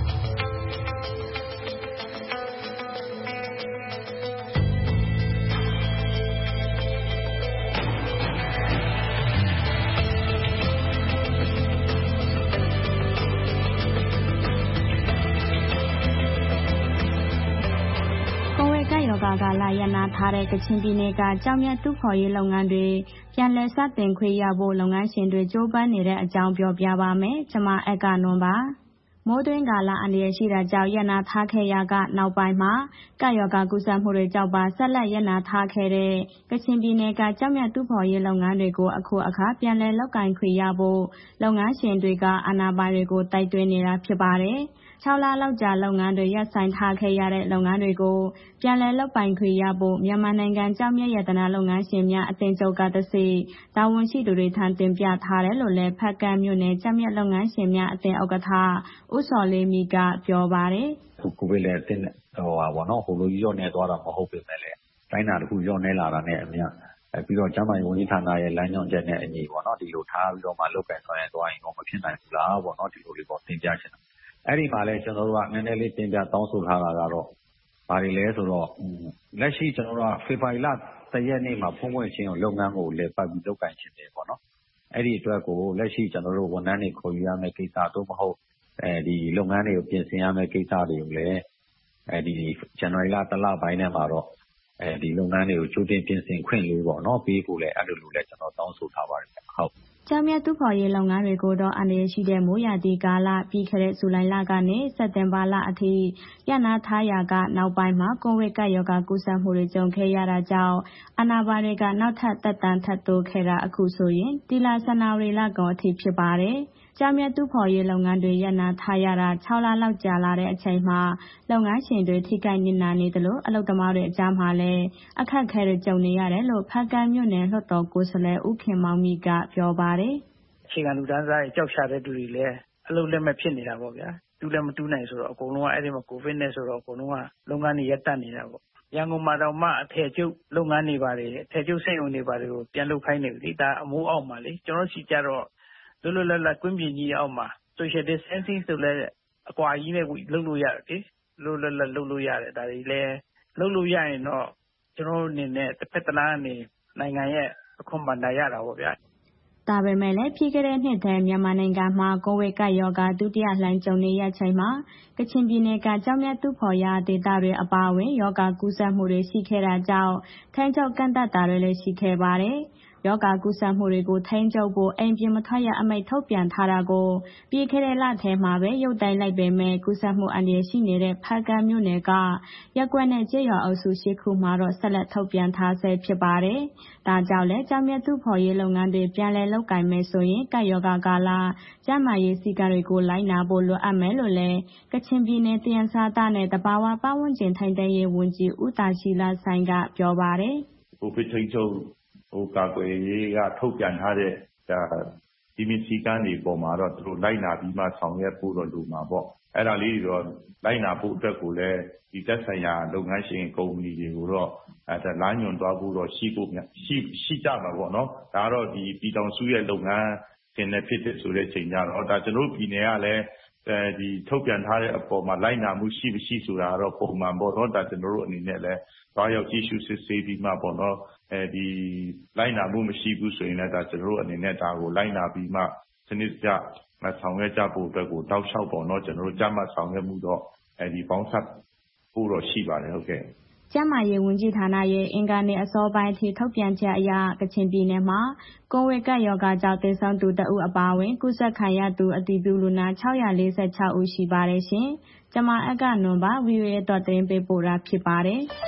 ကာလရပ်နားထားတဲ့ကချင်ပြည်နယ်ကကျောက်မျက်တူးဖော်ရေးလုပ်ငန်းတွေပြန်လည်စတင်ခွင့်ရဖို့လုပ်ငန်းရှင်တွေကြိုးပမ်းနေတဲ့အကြောင်းပြောပြပါမယ်။ကျွန်မအက္ကနွန်ပါ။မိုးတွင်းကာလအန္တရာယ်ရှိတာကြောင့်ရပ်နားထားခဲ့ရကနောက်ပိုင်းမှာကပ်ရောဂါကူးစက်မှုတွေကြောင့်ပါဆက်လက်ရပ်နားထားခဲ့တဲ့ကချင်ပြည်နယ်ကကျောက်မျက်တူးဖော်ရေးလုပ်ငန်းတွေကိုအခုအခါပြန်လည်လုပ်ကိုင်ခွင့်ရဖို့လုပ်ငန်းရှင်တွေကအာဏာပိုင်တွေကိုတိုက်တွန်းနေတာဖြစ်ပါတယ်။ခြောက်လလောက်ကြာလုပ်ငန်းတွေရပ်ဆိုင်းထားခဲ့ရတဲ့လုပ်ငန်းတွေကိုပြန်လည်လုပ်ပိုင်ခွင့်ရဖို့မြန်မာနိုင်ငံကျောက်မျက်ရတနာလုပ်ငန်းရှင်များအသင်းချုပ်ကတဆင့်တာဝန်ရှိသူတွေထံတင်ပြထားတယ်လို့လည်းဖားကန့်မြို့နယ်ကျောက်မျက်လုပ်ငန်းရှင်များအသင်းဥက္ကဋ္ဌဦးစော်လေးမြင့်ကပြောပါတယ်။ကိုဗစ်လည်းအသင့်ဟိုပါဘောနော်ဟိုလိုကြီးရော့နေသွားတာမဟုတ်ပေမဲ့လည်းတိုင်းတာတစ်ခုရော့နေလာတာနဲ့အမြပြီးတော့ကျန်းမာရေးဝန်ကြီးဌာနရဲ့လမ်းညွှန်ချက်နဲ့အညီပေါ့နော်ဒီလိုထားပြီးတော့မှလုပ်ကင်ဆောင်ရွက်သွားရင်တော့မဖြစ်နိုင်ဘူးလားပေါ့နော်ဒီလိုလေးပေါ့တင်ပြချင်တာအဲ့ဒီမှာလည်းကျွန်တော်တို့ကနည်းနည်းလေးတင်ပြတောင်းဆိုထားတာကတော့ဘာတွေလဲဆိုတော့လက်ရှိကျွန်တော်တို့ကဖေဖော်ဝါရီလတစ်ရက်နေ့မှာဖုံးဖွင့်ခြင်းကိုလုပ်ငန်းကိုလည်းပတ်ပြီးလုပ်ကင်ခြင်းတယ်ပေါ့နော်အဲ့ဒီအတွက်ကိုလက်ရှိကျွန်တော်တို့ဝန်ထမ်းတွေခေါ်ယူရမယ့်ကိစ္စတော့မဟုတ်အဲဒီလုပ်ငန်းတွေကိုပြင်ဆင်ရမယ့်ကိစ္စတွေကိုလည်းအဲဒီဇန်နဝါရီလတစ်လပိုင်းထဲမှာတော့အဲဒီလုပ်ငန်းတွေကိုကြိုတင်ပြင်ဆင်ခွင့်လေးပေါ့နော်ပေးဖို့လည်းအဲ့လိုလိုလည်းကျွန်တော်တောင်းဆိုထားပါတယ်ဟုတ်ကျောက်မျက်တူးဖော်ရေးလုပ်ငန်းတွေကိုတော့အန္တရာယ်ရှိတဲ့မိုးရာသီကာလပြီးခဲ့တဲ့ဇူလိုင်လကနေစက်တင်ဘာလအထိရပ်နားထားရာကနောက်ပိုင်းမှာကိုဗစ်ကပ်ရောဂါကူးစက်မှုတွေကြုံခဲ့ရတာကြောင့်အာဏာပိုင်တွေကနောက်ထပ်သက်တမ်းထပ်တိုးခဲ့တာအခုဆိုရင်ဒီလဇန်နဝါရီလကုန်အထိဖြစ်ပါတယ်။ကျောက်မျက်တူးဖော်ရေးလုပ်ငန်းတွေရပ်နားထားရတာခြောက်လလောက်ကြာလာတဲ့အချိန်မှာလုပ်ငန်းရှင်တွေထိခိုက်နစ်နာနေသလိုအလုပ်သမားတွေအကြားမှာလည်းအခက်အခဲတွေကြုံနေရတယ်လို့ဖားကန့်မြို့နယ်လွှတ်တော်ကိုယ်စားလှယ်ဦးခင်မောင်မြင့်ကပြောပါတယ်။အခြေခံလူတန်းစားတွေကြောက်ရှာတဲ့သူတွေလည်းအလုပ်လက်မဲ့ဖြစ်နေတာပေါ့ဗျာ။တူးလည်းမတူးနိုင်ဆိုတော့အကုန်လုံးကအဲ့ဒီမှာကိုဗစ်နဲ့ဆိုတော့အကုန်လုံးကလုပ်ငန်းတွေရပ်တန့်နေတာပေါ့။ရန်ကုန်မှာတော့မှအထည်ချုပ်လုပ်ငန်းတွေပါတယ်အထည်ချုပ်စက်ရုံတွေပါတယ်ကိုပြန်လုပ်ခိုင်းနေပြီ။ဒါအမိုးအောက်မှာလေကျွန်တော်စီကြတော့လွတ်လွတ်လပ်လပ်ကွင်းပြင်ကြီးအောက်မှာ social distancing ဆိုလဲအကွာကြီးနဲ့လုပ်လို့ရတယ်လေလွတ်လွတ်လပ်လုပ်လို့ရတယ်ဒါတွေလည်းလုပ်လို့ရရင်တော့ကျွန်တော်အနေနဲ့တစ်ဖက်တစ်လမ်းကနေနိုင်ငံရဲ့အခွန်ဘဏ္ဍာရတာပေါ့ဗျာဒါပေမဲ့လည်းပြီးခဲ့တဲ့နှစ်ထဲမြန်မာနိုင်ငံမှာကိုဗစ်ကပ်ရောဂါဒုတိယလှိုင်းကြုံနေရချိန်မှာကချင်ပြည်နယ်ကကျောက်မျက်တူးဖော်ရာဒေသတွေအပါအဝင်ရောဂါကူးစက်မှုတွေရှိခဲ့တာကြောင့်ထိန်းချုပ်ကန့်သတ်တာတွေလည်းရှိခဲ့ပါတယ်။ရောဂါကူးစက်မှုတွေကိုထိန်းချုပ်ဖို့အိမ်ပြင်မထွက်ရအမိန့်ထုတ်ပြန်ထားတာကိုပြီးခဲ့တဲ့လထဲမှာပဲရုပ်သိမ်းလိုက်ပေမဲ့ကူးစက်မှုအန္တရာယ်ရှိနေတဲ့ဖားကန့်မြို့နယ်ကရပ်ကွက်နဲ့ကျေးရွာအုပ်စုရှစ်ခုမှာတော့ဆက်လက်ထုတ်ပြန်ထားဆဲဖြစ်ပါတယ်။ဒါကြောင့်လည်းကျောက်မျက်တူးဖော်ရေးလုပ်ငန်းတွေပြန်လည်လုပ်ကိုင်မယ်ဆိုရင်ကပ်ရောဂါကာလကျန်းမာရေးစည်းကမ်းတွေကိုလိုက်နာဖို့လိုအပ်မယ်လို့လည်းကချင်ပြည်နယ်သယံဇာတနဲ့သဘာဝပတ်ဝန်းကျင်ထိန်းသိမ်းရေးဝန်ကြီးဦးတာရှီလဆိုင်ကပြောပါတယ်။ကိုဗစ်ထိန်းချုပ်ဟိုကာကွယ်ရေးကထုတ်ပြန်ထားတဲ့ဒါဒီမီစီကန်းတွေပေါ်မှာတော့သူတို့လိုက်နာပြီးမှဆောင်ရွက်ဖို့တော့လိုမှာပေါ့အဲ့ဒါလေးတွေတော့လိုက်နာဖို့အတွက်ကိုလည်းဒီသက်ဆိုင်ရာလုပ်ငန်းရှင်ကုမ္ပဏီတွေကိုတော့အဲဒါလမ်းညွှန်သွားဖို့တော့ရှိဖို့ရှိရှိကြမှာပေါ့နော်ဒါကတော့ဒီပြည်တော်စုရဲ့လုပ်ငန်းရှင်နဲ့ဖြစ်တဲ့ဆိုတဲ့ချိန်ကြတော့ဒါကျွန်တော်ပြည်နယ်ကလည်းအဲဒီထုတ်ပြန်ထားတဲ့အပေါ်မှာလိုက်နာမှုရှိမရှိဆိုတာတော့ပုံမှန်ပေါ့နော်ဒါကျွန်တော်တို့အနေနဲ့လည်းတွားရောက်ကြည့်ရှုစစ်ဆေးပြီးမှပေါ့နော်အဲဒီလိုက်နာမှုမရှိဘူးဆိုရင်လည်းဒါကျွန်တော်တို့အနေနဲ့ဒါကိုလိုက်နာပြီးမှစနစ်ကျဆောင်ရွက်ကြဖို့အတွက်ကိုတောက်လျှောက်ပေါ့နော်ကျွန်တော်တို့ကြမှဆောင်ရွက်မှုတော့အဲဒီပေါင်းစပ်ဖို့တော့ရှိပါတယ်ဟုတ်ကဲ့ကျန်းမာရေးဝန်ကြီးဌာနရဲ့အင်္ဂါနေ့အစောပိုင်းထိထုတ်ပြန်ချက်အရကချင်ပြည်နယ်မှာကိုဗစ်ကပ်ရောဂါကြောင့်သေဆုံးသူတဦးအပါအဝင်ကူးစက်ခံရသူအတည်ပြုလူနာ၆၄၆ဦးရှိပါတယ်ရှင်။ကျွန်မအက္ကနွန်ပါ ဗွီအိုအေ အတွက်တင်ပေးပို့တာဖြစ်ပါတယ်။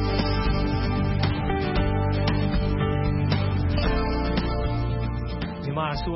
မြန်မာအစိုးရ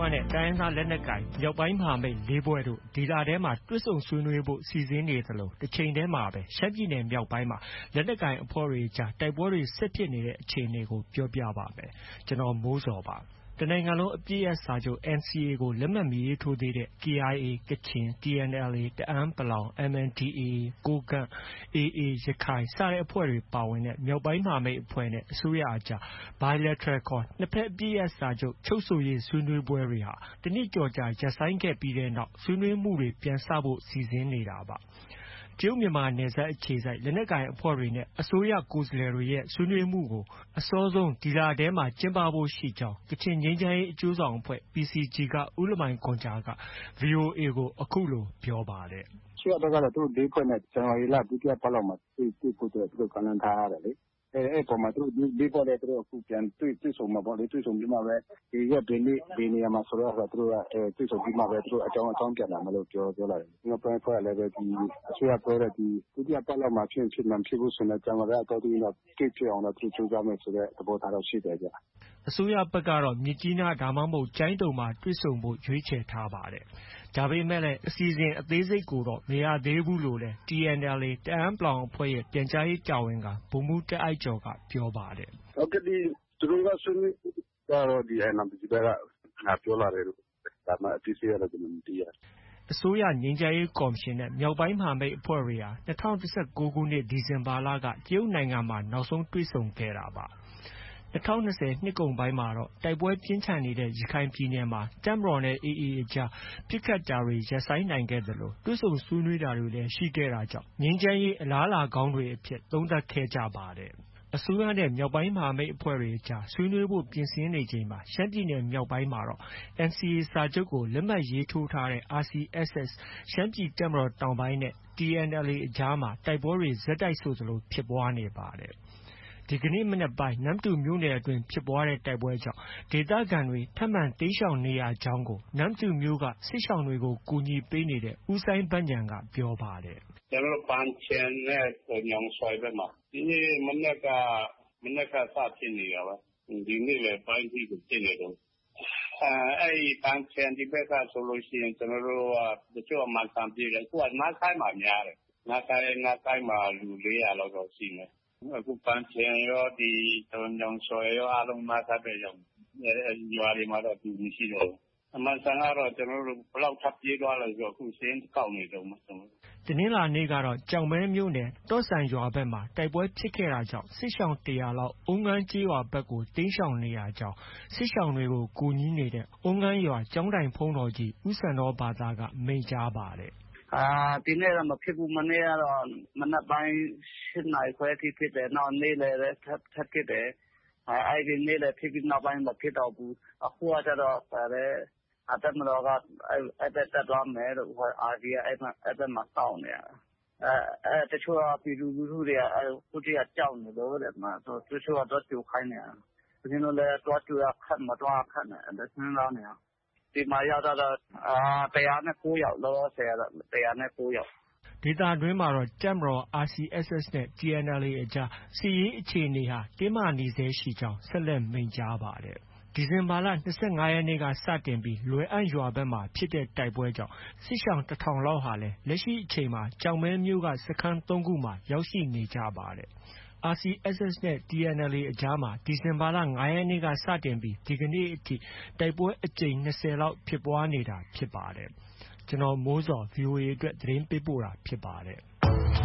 နဲ့တိုင်းရင်းသားလက်နက်ကိုင်မြောက်ပိုင်းမဟာမိတ်လေးဖွဲ့တို့ဒီလထဲမှာတွေ့ဆုံဆွေးနွေးဖို့စီစဉ်နေသလိုတစ်ချိန်တည်းမှာပဲရှမ်းပြည်နယ်မြောက်ပိုင်းမှာလက်နက်ကိုင်အဖွဲ့တွေကြားတိုက်ပွဲတွေဆက်ဖြစ်နေတဲ့အခြေအနေကိုပြောပြပါမယ်။ကျွန်တော်မိုးစောပါ။တနိုင်ငံလုံးအပြည့်အစာချုပ် N C A ကိုလက်မှတ်မရေးထိုးသေးတဲ့ K I A ကချင် T N L A တအန်းပလောင် M N D A ကိုးကန့် A A ရခိုင်စတဲ့အဖွဲ့တွေပါဝင်တဲ့မြောက်ပိုင်းမဟာမိတ်အဖွဲ့နဲ့အစိုးရအကြား Bilateral ခေါ်နှစ်ဖက်အပစ်ရပ်စာချုပ်ချုပ်ဆိုရေးဆွေးနွေးပွဲတွေဟာတနှစ်ကျော်ကြာရပ်ဆိုင်းခဲ့ပြီးတဲ့နောက်ဆွေးနွေးမှုတွေပြန်စဖို့စီစဉ်နေတာပါ။တရုတ်မြန်မာနယ်စပ်အခြေစိုက်လက်နက်ကိုင်အဖွဲ့တွေနဲ့အစိုးရကိုယ်စားလှယ်တွေရဲ့ဆွေးနွေးမှုကိုအစောဆုံးဒီလထဲမှာကျင်းပဖို့ရှိကြောင်းကချင်ငြိမ်းချမ်းရေးအကျိုးဆောင်အဖွဲ့ P C G ကဦးလမိုင်ခွန်ဂျာက ဗွီအိုအေကိုအခုလိုပြောပါတယ်။ "အစိုးရဘက်ကတော့သူတို့လေးဖွဲ့နဲ့ဇန်နဝါရီလဒုတိယပတ်လောက်မှာတွေ့ဖို့အတွက်သူတို့ကမ်းလှမ်းထားရတယ်လေ။အဲဒီအပေါ်မှာသူတို့လေးဖွဲ့လည်းသူတို့အခုပြန်တွေ့ဆုံမှာပေါ့လေ။တွေ့ဆုံပြီးမှပဲဒီရက်ဘယ်နေ့ဘယ်နေရာမှာဆိုတော့သူတို့ကတွေ့ဆုံပြီးမှပဲသူတို့အကြောင်းအကြောင်းပြန်လာမယ်လို့ပြောပြောလာတယ်။မြောက်ပိုင်းအဖွဲ့ကလည်းပဲဒီအစိုးရပြောတဲ့ဒီဒုတိယပတ်လောက်မှာဖြစ်ရင်ဖြစ်မှန်ဖြစ်ဖို့ဆိုရင်ဇန်နဝါရီလအတောအတွင်းတော့တွေ့ဖြစ်အောင်တော့သူတို့ကြိုးစားမယ်ဆိုတဲ့သဘောထားတော့ရှိတယ်ဗျ။ " အစိုးရဘက်ကတော့မြစ်ကြီးနားဒါမှမဟုတ်ကျိုင်းတုံမှာတွေ့ဆုံဖို့ရွေးခြယ်ထားပါတယ်။ဒါပေမဲ့လည်းအစီအစဉ်အသေးစိတ်ကိုတော့မရသေးဘူးလို့လည်း T N L A တအန်းပလောင်အဖွဲ့ရဲ့ပြန်ကြားရေးတာဝန်ခံဗိုလ်မှူးတာ့အိုက်ကျော်ကပြောပါတယ်။"ဟုတ်ကဲ့ဒီသူတို့ကဆွေးနွေးဖို့ကတော့ဒီ N R P C ဘက်ကပြောလာတယ်လို့ဒါမှအသေးစိတ်ကတော့ကျွန်တော်မသိရဘူး။ " အစိုးရငြိမ်းချမ်းရေးကော်မရှင်နဲ့မြောက်ပိုင်းမဟာမိတ်အဖွဲ့တွေဟာ၂၀၁၉ခုနှစ်ဒီဇင်ဘာလကတရုတ်နိုင်ငံမှာနောက်ဆုံးတွေ့ဆုံခဲ့တာပါ။၂၀၂၀နှစ်ကုန်ပိုင်းမှာတော့တိုက်ပွဲပြင်းထန်နေတဲ့ရခိုင်ပြည်နယ်မှာတပ်မတော်နဲ့ A A အကြားပစ်ခတ်တာတွေရပ်ဆိုင်းနိုင်ခဲ့သလိုတွေ့ဆုံဆွေးနွေးတာတွေလည်းရှိခဲ့တာကြောင့်ငြိမ်းချမ်းရေးအလားအလာကောင်းတွေအဖြစ်သုံးသပ်ခဲ့ကြပါတယ်။အစိုးရနဲ့မြောက်ပိုင်းမဟာမိတ်အဖွဲ့တွေအကြားဆွေးနွေးဖို့ပြင်ဆင်နေချိန်မှာရှမ်းပြည်နယ်မြောက်ပိုင်းမှာတော့ N C A စာချုပ်ကိုလက်မှတ်ရေးထိုးထားတဲ့ R C S S ရှမ်းပြည်တပ်မတော်တောင်ပိုင်းနဲ့ T N L A အကြားမှာတိုက်ပွဲတွေဆက်တိုက်ဆိုသလိုဖြစ်ပွားနေပါတယ်။ဒီကနေ့မနက်ပိုင်းနမ္မတူမြို့နယ်အတွင်းဖြစ်ပွားတဲ့တိုက်ပွဲကြောင့်ဒေသခံတွေထပ်မံတိမ်းရှောင်နေရကြောင်းကိုနမ္မတူမြို့ကစစ်ရှောင်တွေကိုကူညီပေးနေတဲ့ဦးစိုင်းဘဉာဏ်ကပြောပါတယ်။"ကျွန်တော်တို့ပန်ချင်နဲ့ညောင်ဆွယ်ဘက်မှာဒီနေ့မနက်ကမနက်ကစဖြစ်နေတာပါ။ဒီနေ့လည်းပိုင်းထိကိုဖြစ်နေတော့အဲဒီပန်ချင်ဒီဘက်ကဆိုလို့ရှိရင်ကျွန်တော်တို့ကတချို့အမှန်ကန်ပြေးတယ်အခုကနားဆိုင်မှာများတယ်။နားဆိုင်နားဆိုင်မှာလူလေးရာလောက်တော့ရှိမယ်။အခုပန်ချင်ရောဒီညောင်ဆွယ်ရောအားလုံးနားဆိုင်ပဲရောက်ရွာတွေမှာတော့သူမရှိတော့ဘူး။အမှန်ကန်ကတော့ကျွန်တော်တို့ဘယ်လောက်ထပ်ပြေးသွားလဲဆိုတော့အခုစင်းကောက်နေတော့မှကျွန်တော်တနင်္လာနေ့ကတော့ကြောင်မဲမြို့နယ်တော့ဆန်ရွာဘက်မှာတိုက်ပွဲဖြစ်ခဲ့တာကြောင့်စစ်ရှောင်တရာလောက်အုံးငန်းကျေးရွာဘက်ကိုတိမ်းရှောင်နေရကြောင်းစစ်ရှောင်တွေကိုကူညီနေတဲ့အုံးငန်းရွာကျောင်းတိုင်ဘုန်းတော်ကြီးဦးစံတော်ဘာသာကမိန့်ကြားပါတယ်။အာဒီနေ့တော့မဖြစ်ဘူးမနေ့ကတော့မနက်ပိုင်း၈နာရီခွဲအထိဖြစ်တယ်နောက်နေ့လည်းထပ်ထပ်ဖြစ်တယ်အဲဒီနေ့လည်းဖြစ်ပြီးနောက်ပိုင်းမဖြစ်တော့ဘူးအခုကကျတော့အတပ်မတော်ကအဲ့ဘက်တက်သွားမယ်လို့ R D ကအဲ့ဘက်မှာစောင့်နေတာအဲအဲတချို့ကပြည်သူလူထုတွေကအခုတည်းကကြောက်နေလို့တဲ့မှာတချို့ကတော့ကြိုခိုင်းနေတာဦးဇင်းတို့လည်းသွားကြိုရခက်မသွားခက်နဲ့အဲ့ဒါစဉ်းစားနေတာဒီမှာရောက်တော့အာတရာနဲ့ကိုးယောက်လောလောဆယ်ကတော့တရာနဲ့ကိုးယောက်ဒေသတွင်းမှာတော့တပ်မတော် R C S S နဲ့ T N L A အကြားစစ်ရေးအခြေအနေဟာတင်းမာနေဆဲရှိကြောင်းဆက်လက်မိန့်ကြားပါတယ်။ဒီဇင်ဘာလ၂၅ရက်နေ့ကစတင်ပြီးလွယ်အံ့ရွာဘက်မှာဖြစ်တဲ့တိုက်ပွဲကြောင့်စစ်ရှောင်တစ်ထောင်လောက်ဟာလည်းလက်ရှိအချိန်မှာကြောင်မဲမြို့ကစခန်းသုံးခုမှာရောက်ရှိနေကြပါတယ်။ R C S S နဲ့ T N L A အကြားမှာဒီဇင်ဘာလ၅ရက်နေ့ကစတင်ပြီးဒီကနေ့အထိတိုက်ပွဲအကြိမ်၂၀လောက်ဖြစ်ပွားနေတာဖြစ်ပါတယ်။ကျွန်တော်မိုးစော V O A အတွက်သတင်းပေးပို့တာဖြစ်ပါတယ်။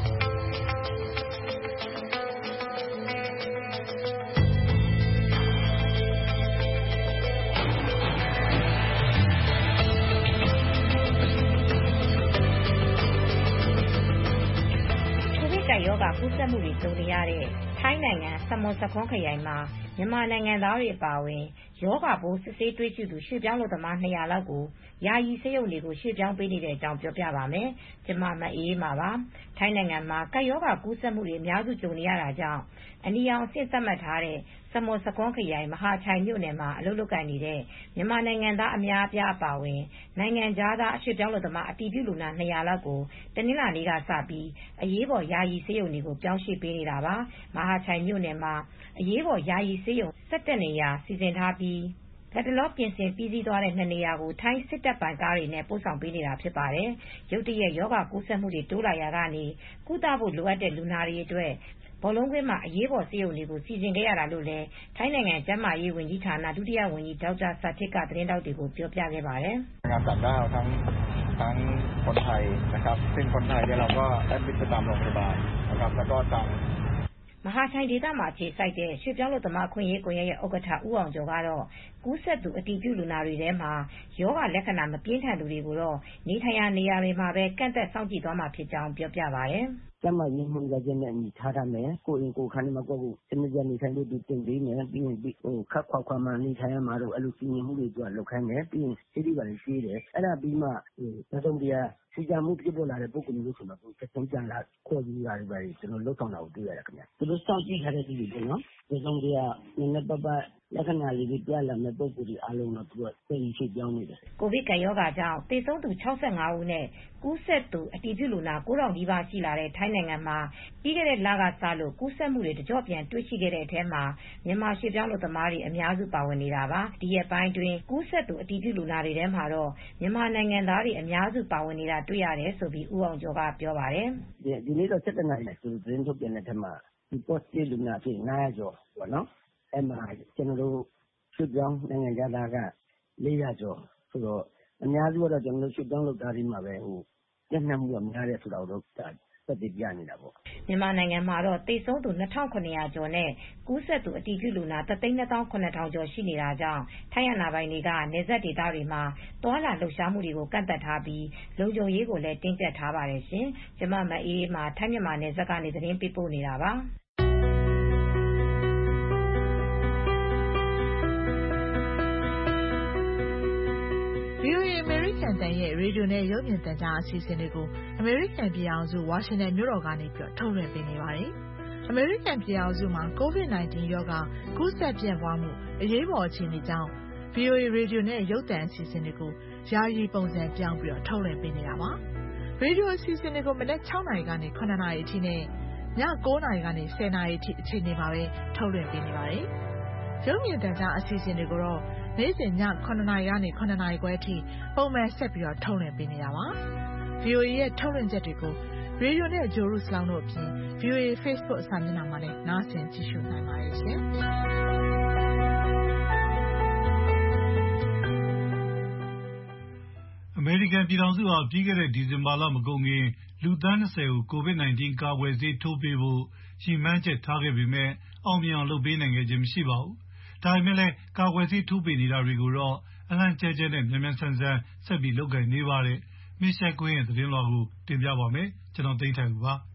ရောဂါကူးစက်မှုတွေကြုံနေရတဲ့ထိုင်းနိုင်ငံစမွတ်ဆာခွန်းခရိုင်မှာမြန်မာနိုင်ငံသားတွေအပါအဝင်ရောဂါပိုးစစ်ဆေးတွေ့ရှိသူရွှေ့ပြောင်းလုပ်သား၂၀၀လောက်ကိုယာယီဆေးရုံတွေကိုရွှေ့ပြောင်းပေးနေတဲ့အကြောင်းပြောပြပါမယ်။ကျွန်မမအေးအေးမာပါ။ထိုင်းနိုင်ငံမှာကပ်ရောဂါကူးစက်မှုတွေအများစုကြုံနေရတာကြောင့်အနီရောင်အဆင့်သတ်မှတ်ထားတဲ့စမွတ်ဆာခွန်းခရိုင်မဟာချိုင်မြို့နယ်မှာအလုပ်လုပ်ကိုင်နေတဲ့မြန်မာနိုင်ငံသားအများအပြားအပါအဝင်နိုင်ငံခြားသားအရွှေ့ပြောင်းလုပ်သားအတည်ပြုလူနာ၂၀၀လောက်ကိုတနင်္လာနေ့ကစပြီးအရေးပေါ်ယာယီဆေးရုံတွေကိုပြောင်းရွှေ့ပေးနေတာပါ။မဟာချိုင်မြို့နယ်မှာအရေးပေါ်ယာယီဆေးရုံ၁၁နေရာစီစဉ်ထားပြီးလတ်တလောပြင်ဆင်ပြီးစီးသွားတဲ့နှစ်နေရာကိုထိုင်းစစ်တပ်ပိုင်ကားတွေနဲ့ပို့ဆောင်ပေးနေတာဖြစ်ပါတယ်။ရုတ်တရက်ရောဂါကူးစက်မှုတွေတိုးလာရာကနေကုသဖို့လိုအပ်တဲ့လူနာတွေအတွက်ဘောလုံးကွင်းမှာအရေးပေါ်ဆေးရုံတွေကိုစီစဉ်ခဲ့ရတာလို့လည်းထိုင်းနိုင်ငံကျန်းမာရေးဝန်ကြီးဌာနဒုတိယဝန်ကြီးဒေါက်တာစာထစ်ကသတင်းတောက်တွေကိုပြောပြခဲ့ပါတယ်။งานต่างด้าวทั้งทั้งคนไทยนะครับซึ่งคนไทยเนี่ยเราก็ได้ไปตามโรงพยาบาลนะครับแล้วก็ตามမဟာချိုင်ဒေသမှာအခြေစိုက်တဲ့ရွှေပြောင်းလို့သမားခွင့်ရေးကွန်ရက်ရဲ့ဥက္ကဋ္ဌဦးအောင်ကျော်ကတော့ကူးစက်သူအတည်ပြုလူနာတွေထဲမှာယောဂလက္ခဏာမပြင်းထန်သူတွေကိုတော့နေထိုင်ရာနေရာတွေမှာပဲကန့်သက်စောင့်ကြည့်သွားမှာဖြစ်ကြောင်းပြောပြပါတယ်ကျန်းမာရေးမှန်ကန်ခြင်းနဲ့ညီထားရမယ်ကိုယ်ရင်ကိုယ်ခန္ဓာမှာကိုယ်ကိုစနစ်ကျနေထိုင်လို့ဒီတင်ပေးမယ်ပြီးရင်ဟိုခက်ခွာခွာမှနေထိုင်ရမှာတော့အဲ့လိုစီရင်မှုတွေကြွလောက်ခိုင်းတယ်ပြီးရင်စိတ်တွေပါလေရှိတယ်အဲ့ဒါပြီးမှဟိုသုံးတရားစီကြမှုဖြစ်ပေါ်လာတဲ့ပုံကူမျိုးဆိုတော့ချက်ချင်းကြံလာခေါ်ယူတာတွေပဲကျွန်တော်လောက်ဆောင်တာကိုတွေ့ရတယ်ခင်ဗျသူတို့စောင့်ကြည့်ထားတဲ့လူတွေပေါ့နော်ဒီသုံးတရားနည်းနည်းပပလက္ခဏာလေးတွေပြလာမဲ့ပုံကူတွေအားလုံးတော့သူကသိရင်ရှိပြောင်းနေတယ်ကိုဗစ်ကပ်ရောဂါကြောင့်သေဆုံးသူ၆၅ဦးနဲ့ကူးစက်သူအတည်ပြုလူနာကိုးထောင်နီးပါးရှိလာတဲ့ထိုင်းနိုင်ငံမှာပြီးခဲ့တဲ့လကစလို့ကူးစက်မှုတွေတကြော့ပြန်တွေ့ရှိခဲ့တဲ့အထဲမှာမြန်မာရွှေပြောင်းလူသမားတွေအများစုပါဝင်နေတာပါဒီရက်ပိုင်းတွင်ကူးစက်သူအတည်ပြုလူနာတွေထဲမှာတော့မြန်မာနိုင်ငံသားတွေအများစုပါဝင်နေတာတွေ့ရတယ်ဆိုပြီးဦးအောင်ကျော်ကပြောပါတယ်ဒီနေ့တော့စက်တနာနဲ့သူသတင်းထုတ်ပြန်တဲ့ထဲမှာဒီ positive လူနာဖြစ်ငါးရာကျော်ပေါ့နော်အဲ့မှာကျွန်တော်တို့ရွှေပြောင်းနိုင်ငံသားကလေးရာကျော်ဆိုတော့အများစုကတော့ကျွန်တော်တို့ရွှေပြောင်းလုပ်သားတွေမှာပဲဟိုညှက်နှံမှုကများတယ်ဆိုတာတော့သက်သေပြနေတာပေါ့မြန်မာနိုင်ငံမှာတော့သေဆုံးသူနှစ်ထောင်ခုနှစ်ရာကျော်နဲ့ကူးစက်သူအတည်ပြုလူနာတစ်သိန်းနှစ်သောင်းခုနှစ်ထောင်ကျော်ရှိနေတာကြောင့်ထိုင်းရနာပိုင်တွေကနေဆက်ဒေသတွေမှာတွာလာလှုပ်ရှားမှုတွေကိုကန့်သက်ထားပြီးလုံခြုံရေးကိုလည်းတင်းကျပ်ထားပါတယ်ရှင်ကျမမအေးမှာထိုင်းမြန်မာနယ်စပ်ကနေသတင်းပေးပို့နေတာပါဗွီအိုအေအမေရိကန်တန်ရဲ့ရေဒီယိုနဲ့ရုပ်မြင်သံကြားအစီအစဉ်တွေကိုအမေရိကန်ပြည်အောင်စုဝါရှင်တန်မြို့တော်ကနေပြီးထုတ်လွှင့်ပေးနေပါတယ်။အမေရိကန်ပြည်အောင်စုမှာ ကိုဗစ် ၁၉ ရောဂါကူးစက်ပြန့်ပွားမှုအရေးပေါ်အခြေအနေကြောင့် ဗွီအိုအေရေဒီယိုနဲ့ရုပ်သံအစီအစဉ်တွေကိုယာယီပုံစံပြောင်းပြီးထုတ်လွှင့်ပေးနေတာပါ။ရေဒီယိုအစီအစဉ်တွေကိုမနက်၆နာရီကနေ၇နာရီအထိနဲ့ည၉နာရီကနေ၁၀နာရီအထိအချိန်တွေမှာပဲထုတ်လွှင့်ပေးနေပါတယ်။ရုပ်မြင်သံကြားအစီအစဉ်တွေကိုတော့နေ့စဉ်ည၇နာရီကနေ၇နာရီခွဲအထိပုံမှန်ဆက်ပြီးတော့ထုတ်လွှင့်ပေးနေတာပါ။ ဗွီအိုအေရဲ့ထုတ်လွှင့်ချက်တွေကိုရေဒီယိုနဲ့ဂျိုရုစလောင်းတို့အပြင် ဗွီအိုအေ Facebook အစာမျက်နှာမှာလည်းနားဆင်ကြည့်ရှုနိုင်ပါတယ်ရှင်။အမေရိကန်ပြည်ထောင်စုဟာပြီးခဲ့တဲ့ဒီဇင်ဘာလမကုန်ခင်လူသန်း၂၀ကိုကိုဗစ် ၁၉ ကာကွယ်ဆေးထိုးပေးဖို့ရည်မှန်းချက်ထားခဲ့ပေမဲ့အောင်မြင်အောင်လုပ်ပေးနိုင်ခဲ့ခြင်းမရှိပါဘူး။ဒါပေမဲ့လည်းကာကွယ်ဆေးထိုးပေးနေတာတွေကိုတော့အလန့်ကျဲကျဲနဲ့မြန်မြန်ဆန်ဆန်ဆက်ပြီးလုပ်ကိုင်နေပါတယ်။မစ်ရှယ်ကွင်းရဲ့သတင်းလွှာကိုတင်ပြပါမယ်။ကျွန်တော်သိန်းထိုင်ဦးပါ။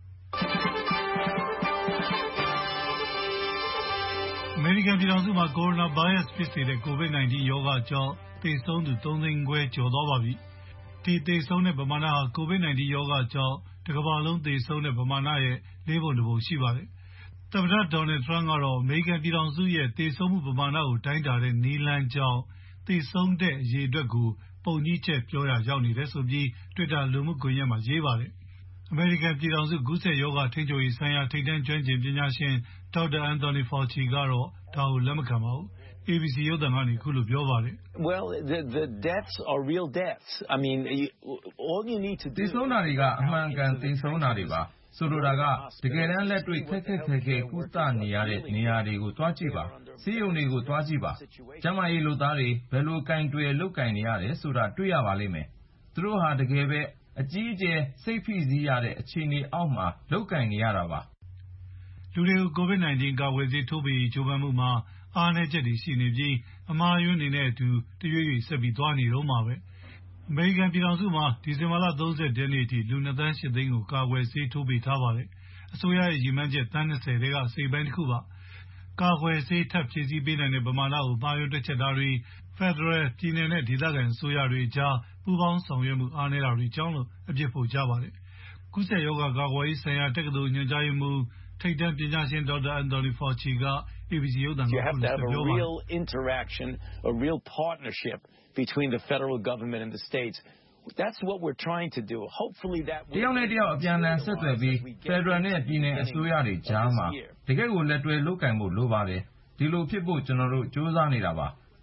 အမေရိကန်ပြည်ထောင်စုမှာကိုရိုနာဗိုင်းရပ်စ်ဖြစ်စေတဲ့ကိုဗစ် ၁၉ ရောဂါကြောင့်သေဆုံးသူသုံးသိန်းခွဲကျော်သွားပါပြီ။ဒီသေဆုံးတဲ့ပမာဏဟာကိုဗစ် ၁၉ ရောဂါကြောင့်တစ်ကမ္ဘာလုံးသေဆုံးတဲ့ပမာဏရဲ့လေးပုံတစ်ပုံရှိပါတယ်။သမ္မတဒေါ်နယ်ထရန့်ကတော့အမေရိကန်ပြည်ထောင်စုရဲ့သေဆုံးမှုပမာဏကိုတိုင်းတာတဲ့နည်းလမ်းကြောင့်သေဆုံးတဲ့အရေအတွက်ကိုပုံကြီးချက်ပြောရရောက်နေတယ်ဆိုပြီး Twitter လူမှုကွန်ရက်မှာရေးပါတယ်။အမေရိကန်ပြည်ထောင်စုကူးစက်ရောဂါထိန်းချုပ်ရေးဆိုင်ရာထိပ်တန်းကျွမ်းကျင်ပညာရှင်ဒေါက်တာအန်တိုနီဖာချီကတော့ဒါကိုလက်မခံပါဘူး။ A B C ရုပ်သံကနေခုလိုပြောပါတယ်။ Well the the deaths are real deaths. I mean you, all you need to do သေဆုံးတာတွေကအမှန်ကန်သေဆုံးတာတွေပါ။ဆိုလိုတာကတကယ်တမ်းလက်တွေ့ခက်ခက်ခဲခဲကုသနေရတဲ့နေရာတွေကိုတွားကြည့်ပါ။ဆေးရုံတွေကိုတွားကြည့်ပါ။ကျန်းမာရေးလုပ်သားတွေဘယ်လိုကင်တွယ်လုပ်ကင်နေရတယ်ဆိုတာတွေ့ရပါလိမ့်မယ်။သူတို့ဟာတကယ်ပဲအကြီးအကျယ်စိတ်ဖိစီးရတဲ့အခြေအနေအောက်မှာလုပ်ကင်နေရတာပါ။လူတွေကိုကိုဗစ် ၁၉ ကာကွယ်ဆေးထိုးပေးကြိုးပမ်းမှုမှာအားနည်းချက်တွေရှိနေပြီးအမှားယွင်းနေတဲ့အတူတရွေ့ရွေ့ဆက်ပြီးသွားနေတော့မှာပဲ။အမေရိကန်ပြည်ထောင်စုမှာဒီဇင်ဘာလ၃၀ရက်နေ့အထိလူနှစ်သန်းရှစ်သိန်းကိုကာကွယ်ဆေးထိုးပေးထားပါတယ်။အစိုးရရဲ့ရည်မှန်းချက်သန်း၂၀တဲကအစိပ်ပိုင်းတစ်ခုပါ။ကာကွယ်ဆေးထပ်ဖြည့်ဆည်းပေးနိုင်တဲ့ပမာဏကိုမှားယွင်းတွက်ချက်တာတွေဖက်ဒရယ်ပြည်နယ်နဲ့ဒေသခံအစိုးရတွေအကြားပူးပေါင်းဆောင်ရွက်မှုအားနည်းတာတွေကြောင့်လို့အပြစ်ဖို့ကြပါတယ်။ကူးစက်ရောဂါကာကွယ်ရေးဆိုင်ရာတက္ကသိုလ်ညွှန်ကြားရေးမှူးထိပ်တန်းပညာရှင်ဒေါက်တာအန်တိုနီဖာချီက A B C ရုပ်သံကိုပြောပါတယ် A real interaction, a real partnership between the federal government and the states. That's what we're trying to do. Hopefully that တယောက်နဲ့တယောက်အပြန်အလှန်ဆက်သွယ်ပြီးဖက်ဒရယ်နဲ့ပြည်နယ်အစိုးရတွေကြားမှာတကယ့်ကိုလက်တွဲလုပ်ကင်ဖို့လိုပါတယ်။ဒီလိုဖြစ်ဖို့ကျွန်တော်တို့စ조사နေတာပါ။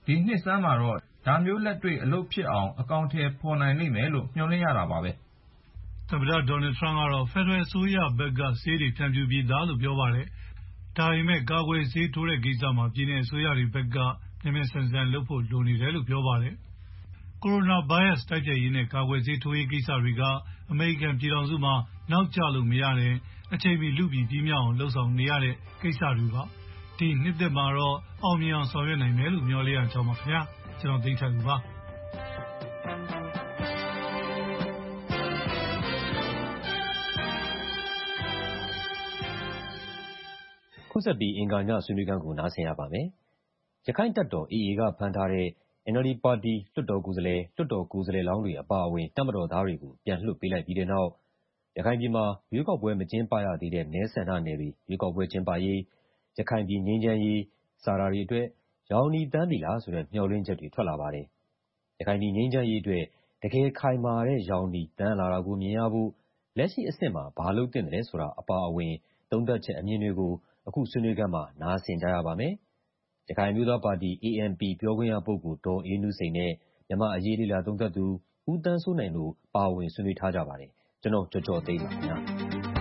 ဒီနှစ်ဆန်းမှာတော့ဒါမျိုးလက်တွေ့အလုပ်ဖြစ်အောင်အကောင်အထည်ဖော်နိုင်လိမ့်မယ်လို့မျှော်လင့်ရတာပါပဲ။သမ္မတဒေါ်နယ်ထရန့်ကတော့ဖက်ဒရယ်အစိုးရဘက်ကဆေးတွေဖြန့်ဖြူးပြီးသားလို့ပြောပါတယ်။ဒါပေမဲ့ကာကွယ်ဆေးထိုးတဲ့ကိစ္စမှာပြည်내အစိုးရတွေဘက်ကမြန်မြန်ဆန်ဆန်လုပ်ဖို့လိုနေတယ်လို့ပြောပါတယ်။ကိုရိုနာဗိုင်းရပ်စ်တိုက်ဖျက်ရေးနဲ့ကာကွယ်ဆေးထိုးရေးကိစ္စတွေကအမေရိကန်ပြည်ထောင်စုမှာနောက်ကျလို့မရတဲ့အချိန်မီလူပြည်ပြီးမြောက်အောင်လှုပ်ဆောင်နေရတဲ့ကိစ္စတွေပါ။ဒီနှစ်သက်မှာတော့အောင်မြင်အောင်ဆောင်ရွက်နိုင်မယ်လို့မျှော်လင့်ရကြောင်းပါခင်ဗျာ။ကျွန်တော်သိထားသူပါ။ခုဆက်ပြီးအင်္ဂါညဆွေးနွေးခန်းကိုနားဆင်ရပါမယ်။ရခိုင်တပ်တော် အေအေ ကဖမ်းထားတဲ့ အန်အယ်လ်ဒီပါတီလွှတ်တော်ကိုယ်စားလှယ်၊လွှတ်တော်ကိုယ်စားလှယ်လောင်းတွေအပါအဝင်တပ်မတော်သားတွေကိုပြန်လွှတ်ပေးလိုက်ပြီးတဲ့နောက်ရခိုင်ပြည်မှာရွေးကောက်ပွဲမကျင်းပရသေးတဲ့မဲဆန္ဒနယ်တွေရွေးကောက်ပွဲကျင်းပရေး၊ရခိုင်ပြည်ငြိမ်းချမ်းရေးစတာတွေအတွက်ရောင်နီသန်းပြီလားဆိုတဲ့မျှော်လင့်ချက်တွေထွက်လာပါတယ်။ရခိုင်ပြည်ငြိမ်းချမ်းရေးအတွက်တကယ်ခိုင်မာတဲ့ရောင်နီသန်းလာတာကိုမြင်ရဖို့လက်ရှိအဆင့်မှာဘာလုပ်သင့်တယ်ဆိုတာအပါအဝင်သုံးသပ်ချက်အမြင်တွေကိုအခုဆွေးနွေးခန်းမှာနားဆင်ကြရပါမယ်။ရခိုင်အမျိုးသားပါတီ အေအန်ပီ ပြောခွင့်ရပုဂ္ဂိုလ်ဒေါ်အေးနုစိန်နဲ့မြန်မာ့အရေးလေ့လာသုံးသပ်သူဦးသန်းစိုးနိုင်တို့ပါဝင်ဆွေးနွေးထားကြပါတယ်။ကျွန်တော်ကျော်ကျော်သိန်းပါခင်ဗျာ။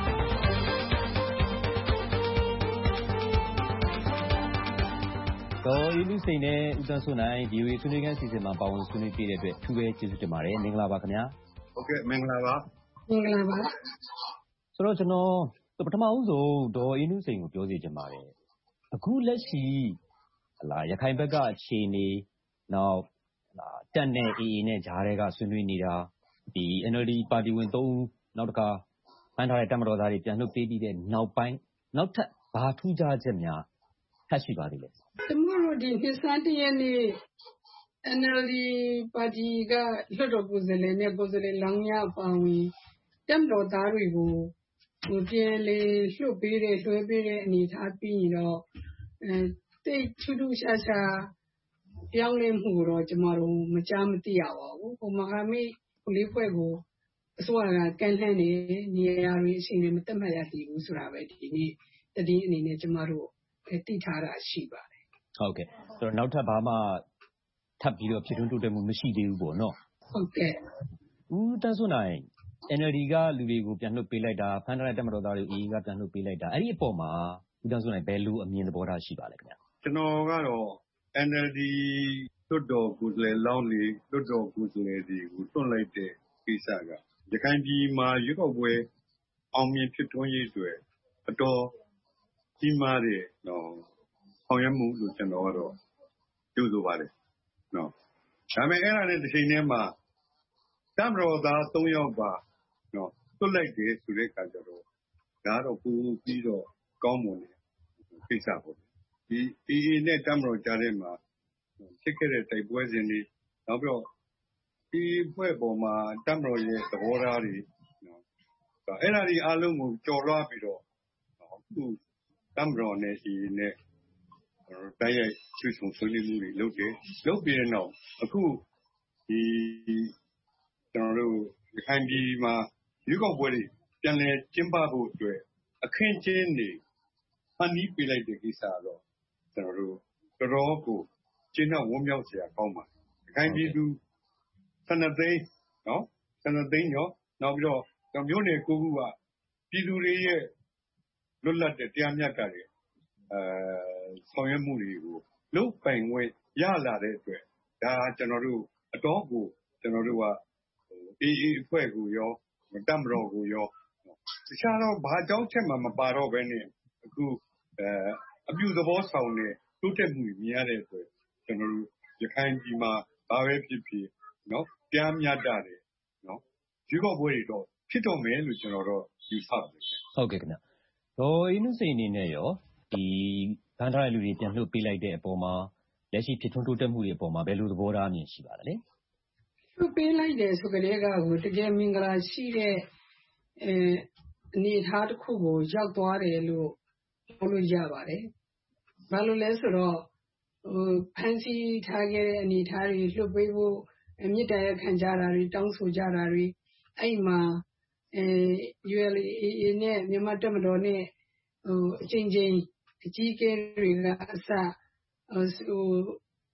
ဒေါ်အေးနုစိန်နဲ့ဦးသန်းစိုးနိုင် ဗွီအိုအေဆွေးနွေးခန်းအစီအစဉ်မှာပါဝင်ဆွေးနွေးပေးတဲ့အတွက်အထူးပဲကျေးဇူးတင်ပါတယ်။မင်္ဂလာပါခင်ဗျာ။ဟုတ်ကဲ့မင်္ဂလာပါ။မင်္ဂလာပါ။ဆိုတော့ကျွန်တော်ပထမဦးဆုံးဒေါ်အေးနုစိန်ကိုပြောစီချင်ပါတယ်။အခုလက်ရှိဟလာရခိုင်ဘက်ကအခြေအနေနောက်တပ်နဲ့ အေအေနဲ့ဂျားတွေကဆွေးနွေးနေတာဒီ အန်အယ်လ်ဒီပါတီဝင်သုံးဦးနောက်တစ်ခါဖမ်းထားတဲ့တပ်မတော်သားတွေပြန်လွှတ်ပေးပြီးတဲ့နောက်ပိုင်းနောက်ထပ်ဘာထူးခြားချက်များထပ်ရှိပါသေးလဲ။ကျွန်တော်တို့ဒီနှစ်ဆန်းတစ်ရက်နေ့ အန်အယ်လ်ဒီပါတီကလွှတ်တော်ကိုယ်စားလှယ်နဲ့ကိုယ်စားလှယ်လောင်းများအပါအဝင်တပ်မတော်သားတွေကိုဟိုပြန်လေလွှတ်ပေးတဲ့လွှဲပေးတဲ့အနေထားပြီးရင်တော့အဲတိတ်ထူးထူးခြားခြားပြောင်းလဲမှုတော့ကျမတို့မကြားမသိရပါဘူး။ဟိုမဟာမိတ်လေးဖွဲ့ကိုအစိုးရကကန်လှမ်းနေနေရာတွေအချိန်တွေမတက်မှတ်ရသေးဘူးဆိုတာပဲဒီနေ့တည်င်းအနေနဲ့ကျမတို့သိထားတာရှိပါတယ်။ဟုတ်ကဲ့ဆိုတော့နောက်ထပ်ဘာမှထပ်ပြီးတော့ဖြစ်ထွန်းတိုးတက်မှုမရှိသေးဘူးပေါ့နော်။ဟုတ်ကဲ့။ဦးတန်းစွန်းနိုင်အန်အယ်လ်ဒီကလူတွေကိုပြန်လွှတ်ပေးလိုက်တာဖမ်းထားတဲ့တပ်မတော်သားတွေအေအေကပြန်လွှတ်ပေးလိုက်တာအဲ့ဒီအပေါ်မှာဦးတန်းစွန်းနိုင်ဘယ်လိုအမြင်သဘောထားရှိပါလဲခင်ဗျာ။ကျွန်တော်ကတော့ အန်အယ်လ်ဒီလွှတ်တော်ကိုယ်စားလှယ်လောင်းတွေလွှတ်တော်ကိုယ်စားလှယ်တွေကိုတွန်းလိုက်တဲ့ကိစ္စကရခိုင်ပြည်မှာရွေးကောက်ပွဲအောင်မြင်ဖြစ်ထွန်းရေးအတွက်အတော်ကြီးမားတဲ့နော်ဆောင်ရွက်မှုလို့ကျွန်တော်ကတော့ပြောဆိုပါတယ်နော်ဒါပေမဲ့အဲ့ဒါနဲ့တစ်ချိန်တည်းမှာတပ်မတော်သားသုံးယောက်ပါနော်တွတ်လိုက်တယ်ဆိုတဲ့အခါကျတော့ဒါတော့ပိုပြီးတော့ကောင်းမွန်တဲ့ကိစ္စပေါ့ဒီအေအေနဲ့တပ်မတော်ကြားထဲမှာဖြစ်ခဲ့တဲ့တိုက်ပွဲစဉ်တွေနောက်ပြီးတော့ဒီဖွဲ့ပေါ်မှာတပ်မတော်ရဲ့သဘောထားတွေနော်အဲ့ဒါတွေအားလုံးကိုကြော်လွှားပြီးတော့အခုတပ်မတော်နဲ့အေအေနဲ့တိုက်ရိုက်ဆွေးဆုံဆွေးနွေးမှုတွေလုပ်တယ်လုပ်ပြီးတဲ့နောက်အခုဒီကျွန်တော်တို့ရခိုင်ပြည်မှာရွေးကောက်ပွဲတွေပြန်လည်ကျင်းပဖို့အတွက်အခင်းကျင်းတွေဖန်တီးပေးလိုက်တဲ့ကိစ္စတော့ကျွန်တော်တို့တော်တော်ကိုကျင်းတော့ဝမ်းမြောက်စရာကောင်းပါတယ်။ရခိုင်ပြည်သူဆယ်နှစ်သိန်းနော်ဆယ်နှစ်သိန်းကျော်နောက်ပြီးတော့မြို့နယ်ကိုခုကပြည်သူတွေရဲ့လွတ်လပ်တဲ့တရားမျှတတဲ့အဲဆောင်ရွက်မှုတွေကိုလုပ်ပိုင်ခွင့်ရလာတဲ့အတွက်ဒါကျွန်တော်တို့အတော်ကိုကျွန်တော်တို့ကအေးအေးအဖွဲ့ကိုရောတပ်မတော်ကိုရောတခြားတော့ဘာကြောင့်ချက်မှမပါတော့ဘဲနဲ့အခုအဲအပြုသဘောဆောင်တဲ့တိုးတက်မှုမြင်ရတဲ့အတွက်ကျွန်တော်တို့ရခိုင်ပြည်မှာဘာပဲဖြစ်ဖြစ်နော်တရားမျှတတယ်နော်ရွေးကောက်ပွဲတွေတော့ဖြစ်တော့မယ်လို့ကျွန်တော်တို့ယူဆပါတယ်ဟုတ်ကဲ့ခင်ဗျဒေါ်အေးနုစိန်အနေနဲ့ရောဒီဗန်ထားတဲ့လူတွေပြန်လှုပ်ပေးလိုက်တဲ့အပေါ်မှာလက်ရှိဖြစ်ထွန်းတိုးတက်မှုတွေအပေါ်မှာဘယ်လိုသဘောထားမြင်ရှိပါသလဲလှုပ်ပေးလိုက်တယ်ဆိုကြတဲ့ကကိုတကယ်မင်္ဂလာရှိတဲ့အဲအနေအထားတစ်ခုကိုရောက်သွားတယ်လို့ပြောလို့ရပါတယ်ဘာလို့လဲဆိုတော့ဟိုဖန်စီထားခဲ့တဲ့အနေအထားတွေလှုပ်ပေးဖို့မြစ်တရခံကြတာတွေတောင်းဆိုကြတာတွေအဲ့မှာအဲ ယူ အယ် အေ အေ နဲ့မြန်မာတပ်မတော်နဲ့ဟိုအချိန်ချင်းအကြီးအကဲတွေကအစဟို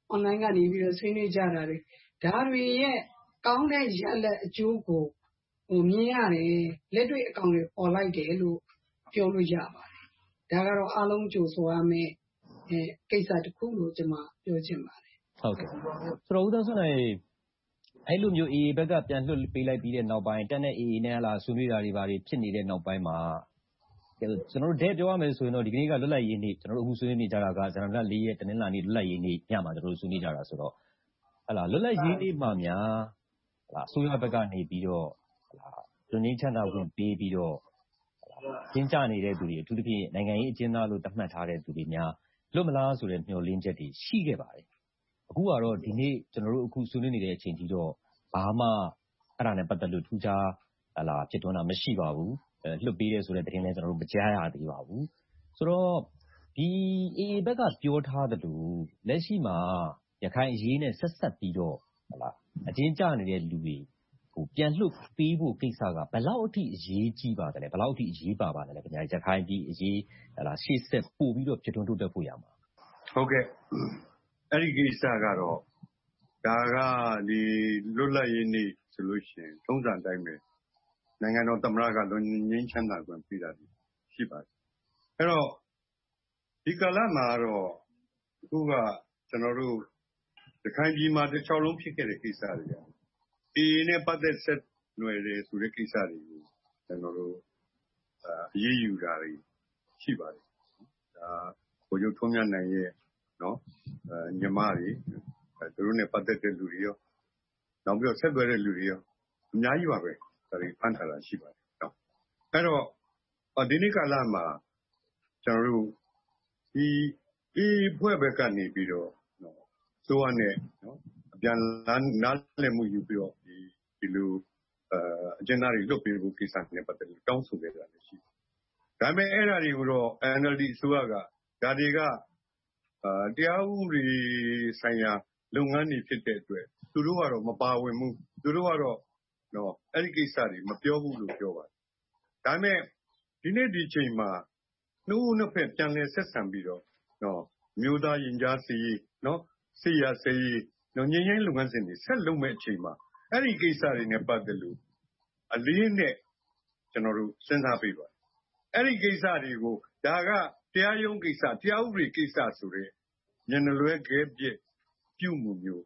online ကနေပြီးတော့ဆွေးနွေးကြတာတွေဒါတွေရဲ့ကောင်းတဲ့ရလဒ်အကျိုးကိုဟိုမြင်ရတယ်လက်တွေ့အကောင်တွေပေါ်လိုက်တယ်လို့ပြောလို့ရပါတယ်ဒါကတော့အားလုံးကြိုဆိုရမယ်အဲကိစ္စတစ်ခုလို့ကျွန်မပြောချင်ပါတယ်ဟုတ်ကဲ့ဆိုတော့ဦးသန်းစွမ်းနိုင်အဲ့လိုမျိုး A A ဘက်ကပြန်လွှတ်ပေးလိုက်ပြီးတဲ့နောက်ပိုင်းတက်တဲ့ A A နဲ့ဟလာဆွေးနွေးတာတွေဘာတွေဖြစ်နေတဲ့နောက်ပိုင်းမှာကျွန်တော်တို့တဲ့ပြောရမယ်ဆိုရင်တော့ဒီကနေ့ကလွတ်လပ်ရေးနေ့ကျွန်တော်တို့အခုဆွေးနွေးနေကြတာကဇန်နဝါရီလ၄ရက်တနင်္လာနေ့လွတ်လပ်ရေးနေ့ညမှာကျွန်တော်တို့ဆွေးနွေးကြတာဆိုတော့ဟလာလွတ်လပ်ရေးနေ့မှာများဟလာအစိုးရဘက်ကနေပြီးတော့ဟလာလူငင်းချမ်းသာဝင်ပေးပြီးတော့ကျင်းကြနေတဲ့သူတွေအထူးသဖြင့်နိုင်ငံရေးအကျဉ်းသားလို့သတ်မှတ်ထားတဲ့သူတွေများလွတ်မလားဆိုတဲ့မျှော်လင့်ချက်တွေရှိခဲ့ပါတယ်အခုကတော့ဒီနေ့ကျွန်တော်တို့အခုဆွေးနွေးနေတဲ့အချိန်ကြီးတော့ဘာမှအဲ့ဒါနဲ့ပတ်သက်လို့ထူးခြားဟလာဖြစ်ထွန်းတာမရှိပါဘူးအဲလွတ်ပေးတယ်ဆိုတဲ့သတင်းလည်းကျွန်တော်တို့မကြားရသေးပါဘူးဆိုတော့ဒီ A A ဘက်ကပြောထားသလိုလက်ရှိမှာရခိုင်အရေးနဲ့ဆက်ဆက်ပြီးတော့ဟလာအကျဉ်းကျနေတဲ့လူတွေဟိုပြန်လွတ်ပေးဖို့ကိစ္စကဘယ်လောက်အထိအရေးကြီးပါတယ်လဲဘယ်လောက်အထိအရေးပါပါလဲခင်ဗျာရခိုင်ပြည်အရေးဟလာရှေ့ဆက်ပို့ပြီးတော့ဖြစ်ထွန်းတိုးတက်ဖို့ရမှာဟုတ်ကဲ့အဲ့ဒီကိစ္စကတော့ဒါကဒီလွတ်လပ်ရေးနေ့ဆိုလို့ရှိရင်ထုံးစံတိုင်းပဲနိုင်ငံတော်သမ္မတကလွန်ငင်းချမ်းသာခွင့်ပေးတာရှိပါတယ်အဲ့တော့ဒီကာလမှာတော့အခုကကျွန်တော်တို့ရခိုင်ပြည်မှာတစ်ချောင်းလုံးဖြစ်ခဲ့တဲ့ကိစ္စတွေကအေးနဲ့ပတ်သက်ဆက်နွယ်တယ်ဆိုတဲ့ကိစ္စတွေကိုကျွန်တော်တို့အရေးယူတာတွေရှိပါတယ်ဒါကိုရုပ်ထုံးမြတ်နိုင်ရဲ့နော်ညီမတွေသူတို့နဲ့ပတ်သက်တဲ့လူတွေရောနောက်ပြီးတော့ဆက်သွယ်တဲ့လူတွေရောအများကြီးပါပဲဒါတွေဖန်ထားတာရှိပါတယ်နော်အဲ့တော့ဒီနေ့ကာလမှာကျွန်တော်တို့ဒီဒီဖွဲ့ဘက်ကနေပြီးတော့နော်စိုးရနဲ့နော်အပြန်နားလည်မှုယူပြီးတော့ဒီဒီလိုအကျဉ်းသားတွေလွတ်ပေးဖို့ကိစ္စနဲ့ပတ်သက်လို့တောင်းဆိုခဲ့တာလည်းရှိတယ်ဒါပေမဲ့အဲ့ဒါတွေကိုတော့ N L D အစိုးရကဒါတွေကအာတရားဥပဒေဆိုင်ရာလုပ်ငန်းတွေဖြစ်တဲ့အတွက်သူတို့ကတော့မပါဝင်ဘူးသူတို့ကတော့နော်အဲ့ဒီကိစ္စတွေမပြောဘူးလို့ပြောပါတယ်ဒါပေမဲ့ဒီနေ့ဒီချိန်မှာနှုတ်နှစ်ဖက်ပြန်လည်ဆက်ဆံပြီးတော့နော်မျိုးသားရင်ကြားစီနော်ဆေးရဆေးနော်ငင်းငင်းလုပ်ငန်းစဉ်တွေဆက်လုပ်မဲ့အချိန်မှာအဲ့ဒီကိစ္စတွေနဲ့ပတ်သက်လို့အလေးနဲ့ကျွန်တော်တို့စဉ်းစားပေးပါအဲ့ဒီကိစ္စတွေကိုဒါကတရားရုံးကိစ္စတရားဥပဒေကိစ္စဆိုတဲ့ညနေလွဲခဲပြည့်ပြုမှုမျိုး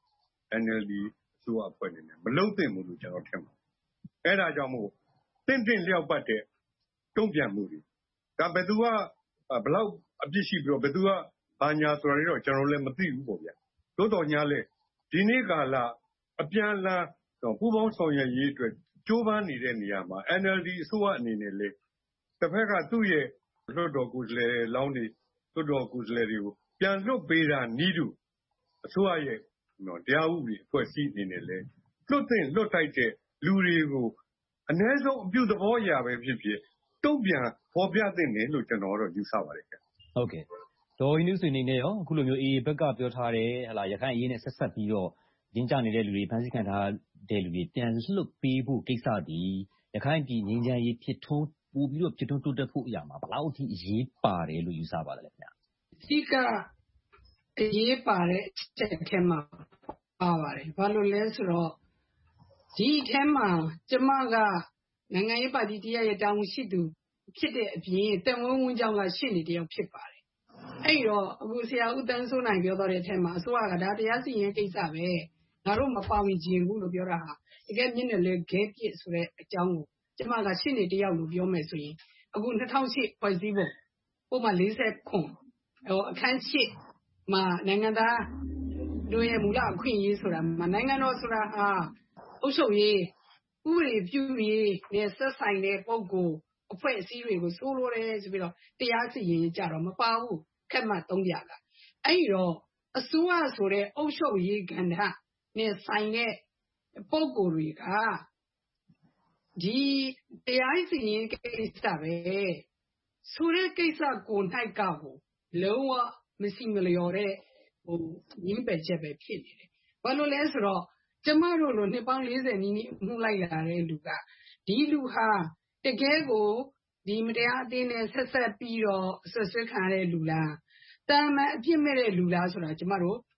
N L D အစိုးရအဖွဲ့နေနဲ့မလုပ်သင့်ဘူးလို့ကျွန်တော်ထင်ပါတယ်အဲ့ဒါကြောင့်မို့တင့်တင့်လျောက်ပတ်တဲ့တုံ့ပြန်မှုတွေဒါဘယ်သူကဘလောက်အပြစ်ရှိပြီးတော့ဘယ်သူကဘာညာဆိုတာတွေတော့ကျွန်တော်လည်းမသိဘူးပေါ့ဗျာသို့တော်ညာလဲဒီနေ့ကာလအပြန်လာတော့ပူပေါင်းဆောင်ရွက်ရေးအတွက်ကြိုးပမ်းနေတဲ့နေရာမှာ N L D အစိုးရအနေနဲ့လေတစ်ဖက်ကသူ့ရဲ့လွှတ်တော်ကိုယ်စားလှယ်လောင်းတွေလွှတ်တော်ကိုယ်စားလှယ်တွေကိုပြန်လွတ်ပေးတာနီးတူအစိုးရရဲ့နော်တရားဥပဒေအဖွဲ့အစည်းအနေနဲ့လေလွတ်တဲ့လွတ်ထိုက်တဲ့လူတွေကိုအ ਨੇ ဆုံးအပြုသဘောအရာပဲဖြစ်ဖြစ်တုံ့ပြန်ပေါ်ပြသင့်တယ်လို့ကျွန်တော်တို့ယူဆပါတယ်ခင်ဗျဟုတ်ကဲ့ဒေါ်ရင်းနှုတ်ဆွေနေနဲ့ရောအခုလိုမျိုး A A ဘက်ကပြောထားတယ်ဟလာရခိုင်အရေးနဲ့ဆက်ဆက်ပြီးတော့ရင်းကြနေတဲ့လူတွေဖမ်းဆီးခံထားတဲ့လူတွေပြန်လွတ်ပေးဖို့ကိစ္စဒီရခိုင်ပြည်ငင်းချမ်းရေးဖြစ်ထွန်းပို့ပြီးတော့ဖြစ်ထွန်းတိုးတက်ဖို့အရာမှာဘယ်လောက်အထိအရေးပါတယ်လို့ယူဆပါလဲခင်ဗျအဓိကအရေးပါတဲ့အချက်အထက်မှာပါပါတယ်ဘာလို့လဲဆိုတော့ဒီအထက်မှာကျမကနိုင်ငံရေးပါတီတရားရဲ့တာဝန်ရှိသူဖြစ်တဲ့အပြင်တန်ဝန်းဝန်းကြောင်းကရှင်းနေတယောက်ဖြစ်ပါတယ်အဲ့တော့အခုဆရာဦးတန်းစိုးနိုင်ပြောတော့တဲ့အထက်မှာအစိုးရကဒါတရားစီရင်ကိစ္စပဲငါတို့မပါဝင်ခြင်းဘူးလို့ပြောတာဟာတကယ်မျက်နှာလဲခဲပြစ်ဆိုတဲ့အကြောင်းကိုကျမကရှင်းနေတယောက်လို့ပြောမယ်ဆိုရင်အခု၂၀၀၈ဖွဲ့စည်းပုံပုံမှန်၄၀ခွန်ဟိုအခန်း၈မှာနိုင်ငံသားတို့ရဲ့မူလအခွင့်အရေးဆိုတာမှာနိုင်ငံတော်ဆိုတာဟာအုပ်ချုပ်ရေးဥပဒေပြုရေးနဲ့ဆက်ဆိုင်တဲ့ပုဂ္ဂိုလ်အဖွဲ့အစည်းတွေကိုစိုးလို့တယ်ဆိုပြီးတော့တရားစီရင်ကြတော့မပါဘူးခက်မှတ်သုံးပြကအဲ့ဒီတော့အစိုးရဆိုတဲ့အုပ်ချုပ်ရေးကဏ္ဍနဲ့ဆိုင်တဲ့ပုဂ္ဂိုလ်တွေကဒီတရားစီရင်ကိစ္စပဲဆိုတဲ့ကိစ္စကို၌ကကိုလုံးဝမရှိမလျော်တဲ့ဟိုရင်းပယ်ချက်ပဲဖြစ်နေတယ်ဘာလို့လဲဆိုတော့ကျမတို့လိုနှစ်ပေါင်း၄၀နီးနီးမှုလိုက်လာတဲ့လူကဒီလူဟာတကယ်ကိုဒီမတရားအသင်းနဲ့ဆက်ဆက်ပြီးတော့ဆွဆွခံရတဲ့လူလားတာမန်အပြစ်မဲ့တဲ့လူလားဆိုတာကျမတို့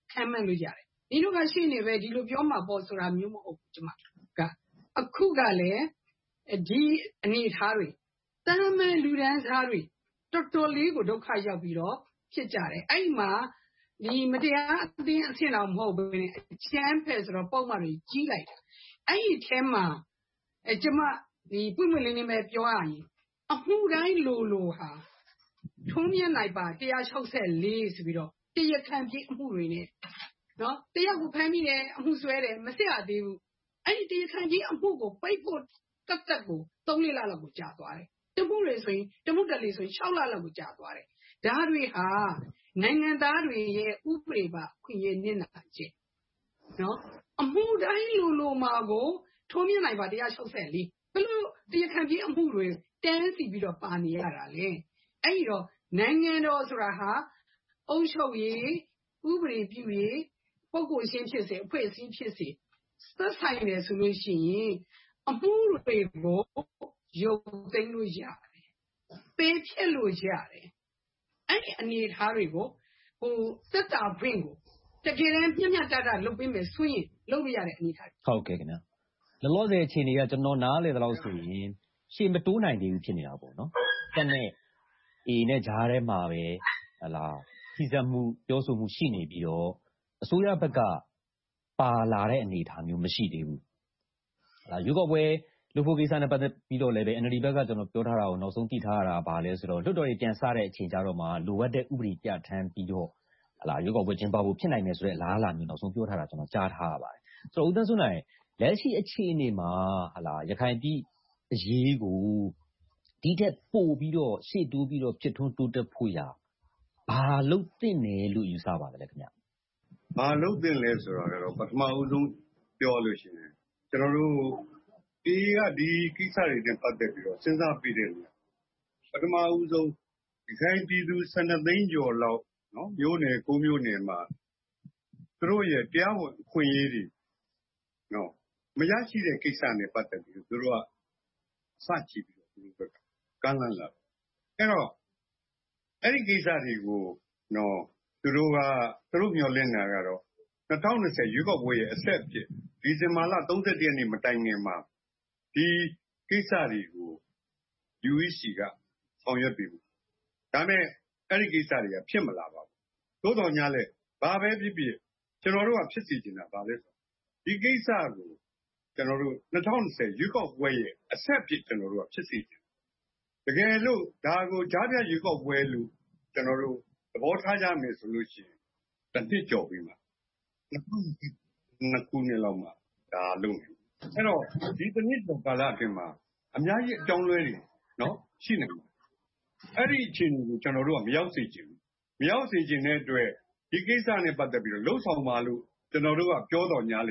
ခံမှန်းလို့ရတယ်ဒီလိုကရှိနေပဲဒီလိုပြောမှာပေါ့ဆိုတာမျိုးမဟုတ်ဘူးကျမကအခုကလည်းဒီအနေထားတွေတာမန်လူဒန်းစားတွေတော်တော်လေးကိုဒုက္ခရောက်ပြီးတော့ဖြစ်ကြတယ်အဲ့မှာဒီမတရားအသင်းအဆင့်တော်မဟုတ်ဘူးနဲ့အချမ်းဖက်ဆိုတော့ပုံမှန်တွေကြီးလိုက်တာအဲ့ဒီထဲမှာအဲကျမဒီပွင့်ပွင့်လင်းလင်းပဲပြောရရင်အမှုတိုင်းလိုလိုဟာထုံးမြတ်နိုင်ပါone sixty-fourဆိုပြီးတော့တရားခံပြေးအမှုတွေနဲ့နော်တရားကိုဖမ်းမိတယ်အမှုဆွဲတယ်မစစ်ရသေးဘူးအဲ့ဒီတရားခံပြေးအမှုကိုပိတ်ဖို့တတ်တတ်ကိုthreeလလောက်ကိုကြာသွားတယ်တမှုတွေဆိုရင်တမှုတက်လေးဆိုရင်sixလလောက်ကိုကြာသွားတယ်ဒါတွေဟာနိုင်ငံသားတွေရဲ့ဥပဒေပါခွင့်ရနစ်နာခြင်းနော်အမှုတိုင်းလိုလိုမှာကိုထုံးမြတ်နိုင်ပါone sixty-fourဘယ်လိုတရားခံပြေးအမှုတွေတန်းစီပြီးတော့ပါနေရတာလဲအဲ့ဒီတော့နိုင်ငံတော်ဆိုတာဟာအုပ်ချုပ်ရေးဥပဒေပြုရေးပုဂ္ဂိုလ်ချင်းဖြစ်စေအဖွဲ့အစည်းဖြစ်စေသက်ဆိုင်တယ်ဆိုလို့ရှိရင်အမှုတွေကိုရုပ်သိမ်းလို့ရတယ်ပေးဖြစ်လို့ရတယ်အဲ့ဒီအနေအထားတွေကိုဟိုသက်တာဖွင့်ကိုတကယ်တမ်းပြညတ်တတာလုပ်ပေးမယ်ဆိုရင်လုပ်ရတဲ့အနေအထားဟုတ်ကဲ့ခင်ဗျာလောလောဆယ်အခြေအနေကကျွန်တော်နားလေသလောက်ဆိုရင်ရှေ့မတိုးနိုင်သေးဘူးဖြစ်နေတာပေါ့နော်တက်နဲ့အေနဲ့ဂျားထဲမှာပဲဟလာထိစပ်မှုပြောဆိုမှုရှိနေပြီးတော့အစိုးရဘက်ကပါလာတဲ့အနေအထားမျိုးမရှိသေးဘူးဟလာရွေးကောက်ပွဲလူဖို့ကိစ္စနဲ့ပတ်သက်ပြီးတော့လည်းပဲ N L D ဘက်ကကျွန်တော်ပြောထားတာကိုနောက်ဆုံးသိထားရတာပါလဲဆိုတော့လွှတ်တော်တွေပြန်စတဲ့အချိန်ကြတော့မှလိုအပ်တဲ့ဥပဒေပြဋ္ဌာန်းပြီးတော့ဟလာရွေးကောက်ပွဲကျင်းပဖို့ဖြစ်နိုင်မယ်ဆိုတဲ့အလားအလာမျိုးနောက်ဆုံးပြောထားတာကျွန်တော်ကြားထားရပါတယ်ဆိုတော့ဦးသန်းစိုးနိုင်လက်ရှိအခြေအနေမှာဟလာရခိုင်ပြည်အရေးကိုဒီထက်ပို့ပြီးတော့ရှေ့တိုးပြီးတော့ဖြစ်ထွန်းတိုးတက်ဖို့ရဘာလုပ်သင့်တယ်လို့ယူဆပါသလဲခင်ဗျဘာလုပ်သင့်လဲဆိုတော့ကတော့ပထမဦးဆုံးပြောလို့ရှိရင်ကျွန်တော်တို့ဒီကဒီကိစ္စတွေနဲ့ပတ်သက်ပြီးတော့စဉ်းစားပြီးတယ်လို့ပထမဦးဆုံးဒီခိုင်ပြည်သူtwelveသိန်းကျော်လောက်နော်မျိုးနယ်nineမျိုးနယ်မှာသူတို့ရဲ့တရားဝင်ခွင့်ရေးတွေနော်မရရှိတဲ့ကိစ္စနဲ့ပတ်သက်ပြီးသူတို့ကစကြည့်ပြီးတော့သူတို့ဘက်ကကမ်းလှမ်းလာအဲ့တော့အဲ့ဒီကိစ္စတွေကိုနော်သူတို့ကသူတို့မျှော်လင့်တာကတော့twenty twentyရွေးကောက်ပွဲရဲ့အဆက်အဖြစ်ဒီဇင်ဘာလthirty-firstရက်နေ့မတိုင်ခင်မှာဒီကိစ္စတွေကို U E C ကဆောင်ရွက်ပြီးဘူးဒါပေမဲ့အဲ့ဒီကိစ္စတွေကဖြစ်မလာပါဘူးသို့တော်ညာလဲဘာပဲဖြစ်ဖြစ်ကျွန်တော်တို့ကဖြစ်စီနေတာပါလဲဆိုဒီကိစ္စကိုကျွန်တော်တို့twenty twentyရွေးကောက်ပွဲရဲ့အဆက်အဖြစ်ကျွန်တော်တို့ကဖြစ်စီတယ်တကယ်လို့ဒါကိုကြားပြရွေးကောက်ပွဲလို့ကျွန်တော်တို့သဘောထားကြမယ်ဆိုလို့ရှိရင်တစ်နှစ်ကျော်ပြီးမှနှစ်ခုနှစ်လောက်မှဒါလုံးနေအဲ့တော့ဒီတစ်နှစ်ကျော်ကာလအတွင်းမှာအများကြီးအကြောင်းလွဲတွေနော်ရှိနေတယ်အဲ့ဒီအခြေအနေကိုကျွန်တော်တို့ကမရောက်စေချင်ဘူးမရောက်စေချင်တဲ့အတွက်ဒီကိစ္စနဲ့ပတ်သက်ပြီးတော့လှုပ်ဆောင်ပါလို့ကျွန်တော်တို့ကပြောတော်ညာလေ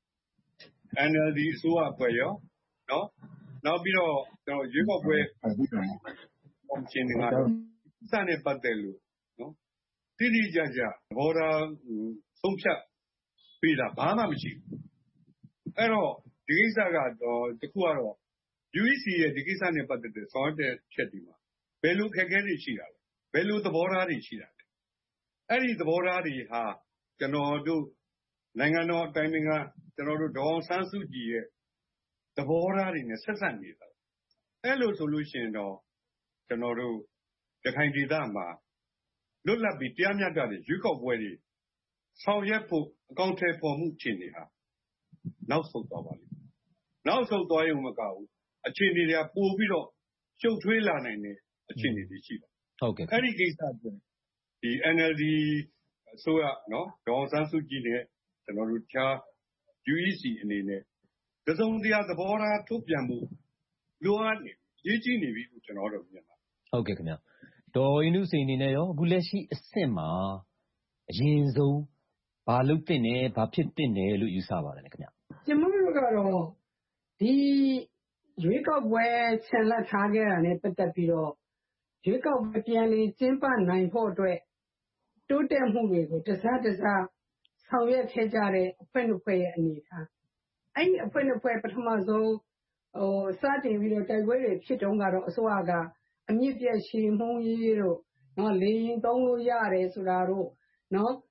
N L D အစိုးရအဖွဲ့ရောနော်နောက်ပြီးတော့ကျွန်တော်ရွေးကောက်ပွဲကော်မရှင်တွေကစတဲ့ပတ်သက်လို့နော်တိတိကျကျဘော်ဒါဆုံးဖြတ်ပြီးတာဘာမှမရှိဘူးအဲ့တော့ဒီကိစ္စကတော့တခုကတော့ U E C ရဲ့ဒီကိစ္စနဲ့ပတ်သက်တဲ့ဆောင်ရွက်တဲ့ချက်ဒီမှာဘယ်လိုခက်ခဲတွေရှိတာလဲဘယ်လိုသဘောထားတွေရှိတာလဲအဲ့ဒီသဘောထားတွေဟာကျွန်တော်တို့နိုင်ငံတော်အတိုင်ပင်ခံကျွန်တော်တို့ဒေါ်အောင်ဆန်းစုကြည်ရဲ့သဘောထားတွေနဲ့ဆက်ဆက်နေတာအဲ့လိုဆိုလို့ရှိရင်တော့ကျွန်တော်တို့ရခိုင်ဒေသမှာလွတ်လပ်ပြီးတရားမျှတတဲ့ရွေးကောက်ပွဲတွေဆောင်ရွက်ဖို့အကောင့်ထဲပေါ်မှုအခြေအနေဟာနောက်ဆုတ်သွားပါလိမ့်မယ်နောက်ဆုတ်သွားရုံမကဘူးအခြေအနေတွေကပိုပြီးတော့ရှုပ်ထွေးလာနိုင်တဲ့အခြေအနေတွေရှိတယ်ဟုတ်ကဲ့အဲ့ဒီကိစ္စတွေဒီ N L D အစိုးရနော်ဒေါ်အောင်ဆန်းစုကြည်နဲ့ကျွန်တော်တို့ချာ U E C အနေနဲ့တစုံတရာသဘောထားထုတ်ပြန်မှုလိုအပ်နေရေးကြည့်နေပြီလို့ကျွန်တော်တို့မြင်ပါဟုတ်ကဲ့ခင်ဗျာဒေါ်အင်းနုစိန်အနေနဲ့ရောအခုလက်ရှိအဆင့်မှာအရင်ဆုံးဘာလုပ်တင်တယ်ဘာဖြစ်တင်တယ်လို့ယူဆပါတယ်ခင်ဗျာကျွန်တော်တို့ကတော့ဒီရွေးကောက်ပွဲဆန်လက်ထားခဲ့တာနဲ့ပတ်သက်ပြီးတော့ရွေးကောက်ပွဲပြန်လည်ကျင်းပနိုင်ဖို့အတွက်တိုးတက်မှုတွေကိုတစားတစားဆောင်ရွက်ခဲ့ကြတဲ့အဖွဲ့နှစ်ဖွဲ့ရဲ့အနေအထားအဲ့ဒီအဖွဲ့နှစ်ဖွဲ့ပထမဆုံးဟိုစတင်ပြီးတော့တိုက်ပွဲတွေဖြစ်တုန်းကတော့အစိုးရကအမြင့်ပြည့်ရှည်မှုကြီးတို့နော်လေရင်သုံးလို့ရတယ်ဆိုတာတို့နော်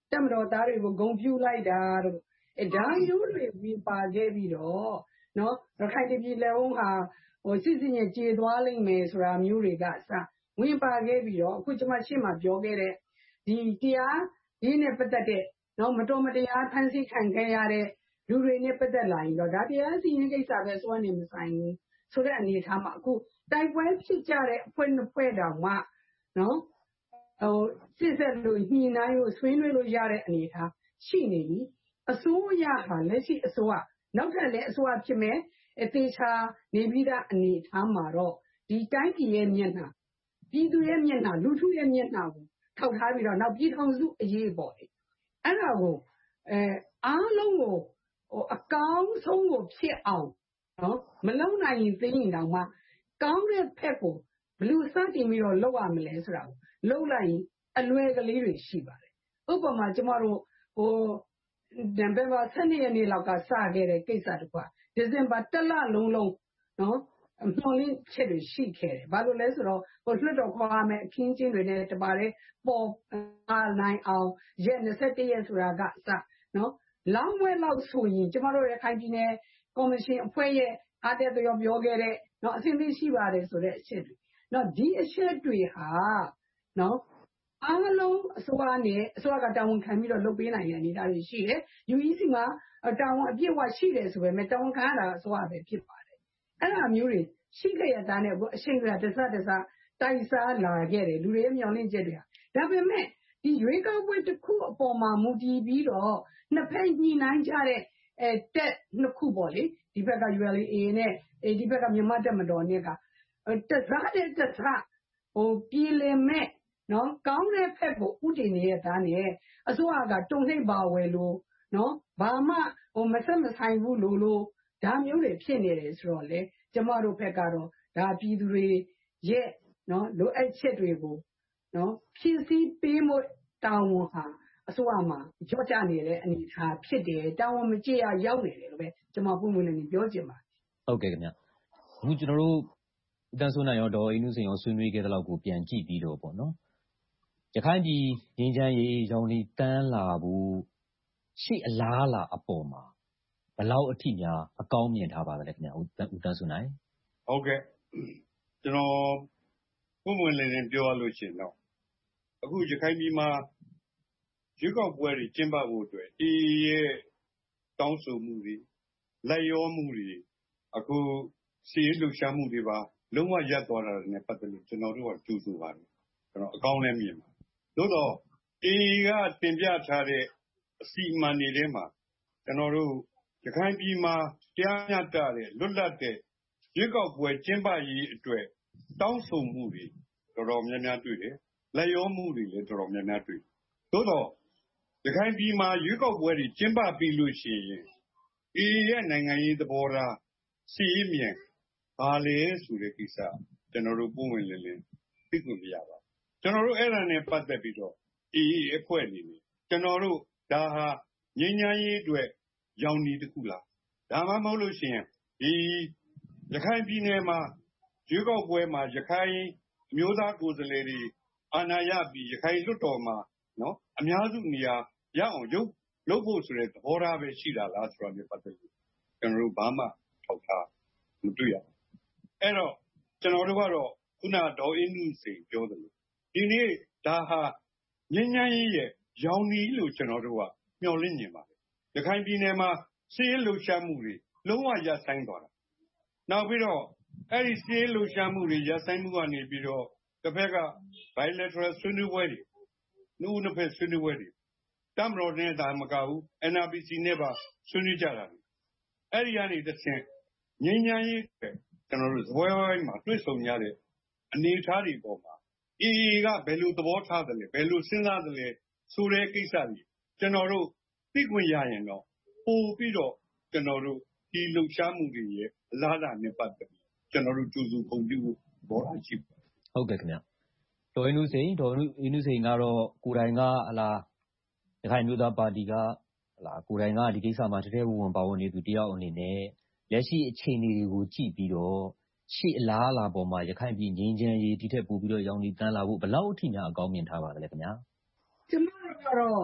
တပ်မတော်သားတွေကိုဂုဏ်ပြုလိုက်တာတို့အဲဒါမျိုးတွေဝင်ပါခဲ့ပြီးတော့နော်ရခိုင်ပြည်နယ်လုံးဟာဟိုစစ်စစ်နဲ့ကြေသွားလိမ့်မယ်ဆိုတာမျိုးတွေကအစဝင်ပါခဲ့ပြီးတော့အခုကျွန်မရှေ့မှာပြောခဲ့တဲ့ဒီတရားဒီနဲ့ပတ်သက်တဲ့နော်မတော်မတရားဖန်ဆီးခံခဲ့ရတဲ့လူတွေနဲ့ပတ်သက်လာရင်တော့ဒါတရားစီရင်ကိစ္စပဲစွမ်းနေမဆိုင်ဘူးဆိုတဲ့အနေအထားမှာအခုတိုက်ပွဲဖြစ်ကြတဲ့အဖွဲ့နှစ်ဖွဲ့တောင်မှနော်ဟိုစစ်ဆက်လို့ညှိနှိုင်းလို့ဆွေးနွေးလို့ရတဲ့အနေအထားရှိနေပြီအစိုးရဟာလက်ရှိအစိုးရနောက်ထပ်လည်းအစိုးရဖြစ်မဲ့အသေးချာနေပြီးသားအနေအထားမှာတော့ဒီတိုင်းပြည်ရဲ့မျက်နှာပြည်သူရဲ့မျက်နှာလူထုရဲ့မျက်နှာကိုထောက်ထားပြီးတော့နောက်ပြည်ထောင်စုအရေးပေါ်လေအဲ့ဒါကိုအဲအားလုံးကိုဟိုအကောင်းဆုံးကိုဖြစ်အောင်နော်မလုံနိုင်ရင်သိရင်တောင်မှကောင်းတဲ့ဖက်ကိုဘလူစတင်ပြီးတော့လောက်ရမလဲဆိုတာကိုလောက်လိုက်ရင်အလွယ်ကလေးတွေရှိပါတယ်ဥပမာကျမတို့ဟိုနံပါတ်ဆယ်နှစ်ရက်နေ့လောက်ကစခဲ့တဲ့ကိစ္စတကွာဒီဇင်ဘာတစ်လလုံးလုံးနော်မျှော်လင့်ချက်တွေရှိခဲ့တယ်ဘာလို့လဲဆိုတော့ဟိုလွှတ်တော်ခေါ်ရမယ်အခင်းချင်းတွေနဲ့တပါးတဲ့ပေါ်အားနိုင်အောင်ရက်၂၁ရက်ဆိုတာကအစနော်လောင်းဝဲလောက်ဆိုရင်ကျမတို့ရခိုင်ပြည်နယ်ကော်မရှင်အဖွဲ့ရဲ့အားတက်ပြောပြောခဲ့တဲ့နော်အဆင်သင့်ရှိပါတယ်ဆိုတဲ့အချက်တွေနော်ဒီအချက်တွေဟာနော်အားလုံးအစိုးရနဲ့အစိုးရကတာဝန်ခံပြီးတော့လုပ်ပေးနိုင်တဲ့အနေအထားတွေရှိတယ် U E C မှာတာဝန်အပြည့်အဝရှိတယ်ဆိုပေမဲ့တာဝန်ခံရတာအစိုးရပဲဖြစ်ပါတယ်အဲ့ဒါမျိုးတွေရှိခဲ့ရတာနဲ့အချိန်ကတစတစတိုက်စားလာခဲ့တယ်လူတွေမျှော်လင့်ချက်တွေဒါပေမဲ့ဒီရွေးကောက်ပွဲတစ်ခုအပေါ်မှာမူတည်ပြီးတော့နှစ်ဖက်ညှိနှိုင်းကြတဲ့အဲတက်နှစ်ခုပေါ့လေဒီဘက်က U L A နဲ့ဒီဘက်ကမြန်မာတပ်မတော်နဲ့ကတစားတဲ့တစားဟိုပြည်လည်မဲ့နော်ကောင်းတဲ့ဖက်ကိုဥတည်နေတဲ့သားနဲ့အစိုးရကတုံ့နှိပ်ပါဝယ်လို့နော်ဘာမှဟိုမဆက်မဆိုင်ဘူးလို့လို့ဒါမျိုးတွေဖြစ်နေတယ်ဆိုတော့လေကျမတို့ဘက်ကတော့ဒါပြည်သူတွေရဲ့နော်လိုအပ်ချက်တွေကိုနော်ဖြည့်ဆည်းပေးမှုတောင်းဝန်ဟာအစိုးရမှာကြော့ကြနေတဲ့အနေအထားဖြစ်တယ်တောင်းဝန်မကြည့်ရရောက်နေတယ်လို့ပဲကျမပုံမှန်လည်းပြောချင်ပါတယ်ဟုတ်ကဲ့ခင်ဗျအခုကျွန်တော်တို့တန်ဆိုးနိုင်ရောဒေါ်အေးနုစိန်ရောဆွေးနွေးခဲ့တဲ့လောက်ကိုပြန်ကြည့်ပြီးတော့ပေါ့နော်ရခိုင်ပြည်ငြိမ်းချမ်းရေးရောင်ဒီတန်းလာဖို့ရှေ့အလားလာအပေါ်မှာဘလောက်အထိများအကောင်းမြင်ထားပါသလဲခင်ဗျဦးတန်းဆိုနိုင်ဟုတ်ကဲ့ကျွန်တော်ပုံမှန်လည်းပြောရလို့ရှိရင်တော့အခုရခိုင်ပြည်မှာရွေးကောက်ပွဲတွေကျင်းပဖို့အတွက်အေးရဲ့တောင်းဆိုမှုတွေလက်ရောမှုတွေအခုစီးလှုပ်ရှားမှုတွေပါလုံးဝရပ်သွားတာနဲ့ပတ်သက်လို့ကျွန်တော်တို့ကကြိုးဆိုပါတယ်ကျွန်တော်အကောင်းလည်းမြင်ပါသို့တော့အေးကတင်ပြထားတဲ့အစီအမံတွေထဲမှာကျွန်တော်တို့ရခိုင်ပြည်မှာတရားမျှတတဲ့လွတ်လပ်တဲ့ရွေးကောက်ပွဲကျင်းပရေးအတွက်တောင်းဆိုမှုတွေတော်တော်များများတွေ့တယ်လက်ရောမှုတွေလည်းတော်တော်များများတွေ့သို့တော့ရခိုင်ပြည်မှာရွေးကောက်ပွဲတွေကျင်းပပြီးလို့ရှိရင်အေးရဲ့နိုင်ငံရေးသဘောထားစီးမြင်ဘာလဲဆိုတဲ့ကိစ္စကျွန်တော်တို့ပုံဝင်လင်းလင်းသိခွင့်မရပါဘူးကျွန်တော်တို့အဲ့ဒါနဲ့ပတ်သက်ပြီးတော့အေးအဖွဲ့အနေနဲ့ကျွန်တော်တို့ဒါဟာငြိမ်းချမ်းရေးအတွက်ရောင်နီတစ်ခုလားဒါမှမဟုတ်လို့ရှိရင်ဒီရခိုင်ပြည်နယ်မှာရွေးကောက်ပွဲမှာရခိုင်မျိုးသားကိုယ်စားလှယ်တွေအာဏာရပြီးရခိုင်လွတ်တော်မှာနော်အများစုနေရာရအောင်ရုပ်လုပ်ဖို့ဆိုတဲ့သဘောထားပဲရှိတာလားဆိုတာမျိုးပတ်သက်လို့ကျွန်တော်တို့ဘာမှထောက်ထားမတွေ့ရဘူးအဲ့တော့ကျွန်တော်တို့ကတော့ခုနဒေါ်အင်းနုစိန်ပြောတယ်လို့ဒီနေ့ဒါဟာငြိမ်းချမ်းရေးရဲ့ရောင်နီလို့ကျွန်တော်တို့ကမျှော်လင့်နေပါတယ်ရခိုင်ပြည်နယ်မှာစီးလှုပ်ရှားမှုတွေလုံးဝရပ်ဆိုင်းသွားတာနောက်ပြီးတော့အဲ့ဒီစီးလှုပ်ရှားမှုတွေရပ်ဆိုင်းမှုကနေပြီးတော့တစ်ဖက်က bilateral ဆွေးနွေးပွဲတွေနှုတ်နှစ်ဖက်ဆွေးနွေးပွဲတွေတမတော်နဲ့ဒါမကဘူး N R P C နဲ့ပါဆွေးနွေးကြတာအဲ့ဒီကနေတစ်ဆင့်ငြိမ်းချမ်းရေးကျွန်တော်တို့ဇပွဲဝိုင်းမှာတွေ့ဆုံရတဲ့အနေအထားတွေပေါ်မှာအေးကဘယ်လိုသဘောထားတယ်လဲဘယ်လိုစဉ်းစားတယ်လဲဆိုတဲ့ကိစ္စကြီးကျွန်တော်တို့သိခွင့်ရရင်တော့ပို့ပြီးတော့ကျွန်တော်တို့ဒီလှုပ်ရှားမှုတွေရဲ့အလားအလာနဲ့ပတ်သက်ပြီးကျွန်တော်တို့ကြိုးစုပုံပြုဖို့ဘောအားရှိပါတယ်ဟုတ်ကဲ့ခင်ဗျဒေါ်အင်းနုစိန်ဒေါ်အင်းနုစိန်ကတော့ကိုယ်တိုင်ကဟလာရခိုင်မျိုးသားပါတီကဟလာကိုယ်တိုင်ကဒီကိစ္စမှာတကယ်ဝင်ပါဝင်နေသူတယောက်အနေနဲ့လက်ရှိအခြေအနေတွေကိုကြည့်ပြီးတော့ရှေ့အလားအလာပေါ်မှာရခိုင်ပြည်ငြိမ်းချမ်းရေးဒီထက်ပိုပြီးတော့ရောင်နီတန်းလာဖို့ဘယ်လောက်အထိများအကောင်းမြင်ထားပါသလဲခင်ဗျာကျမတို့ကတော့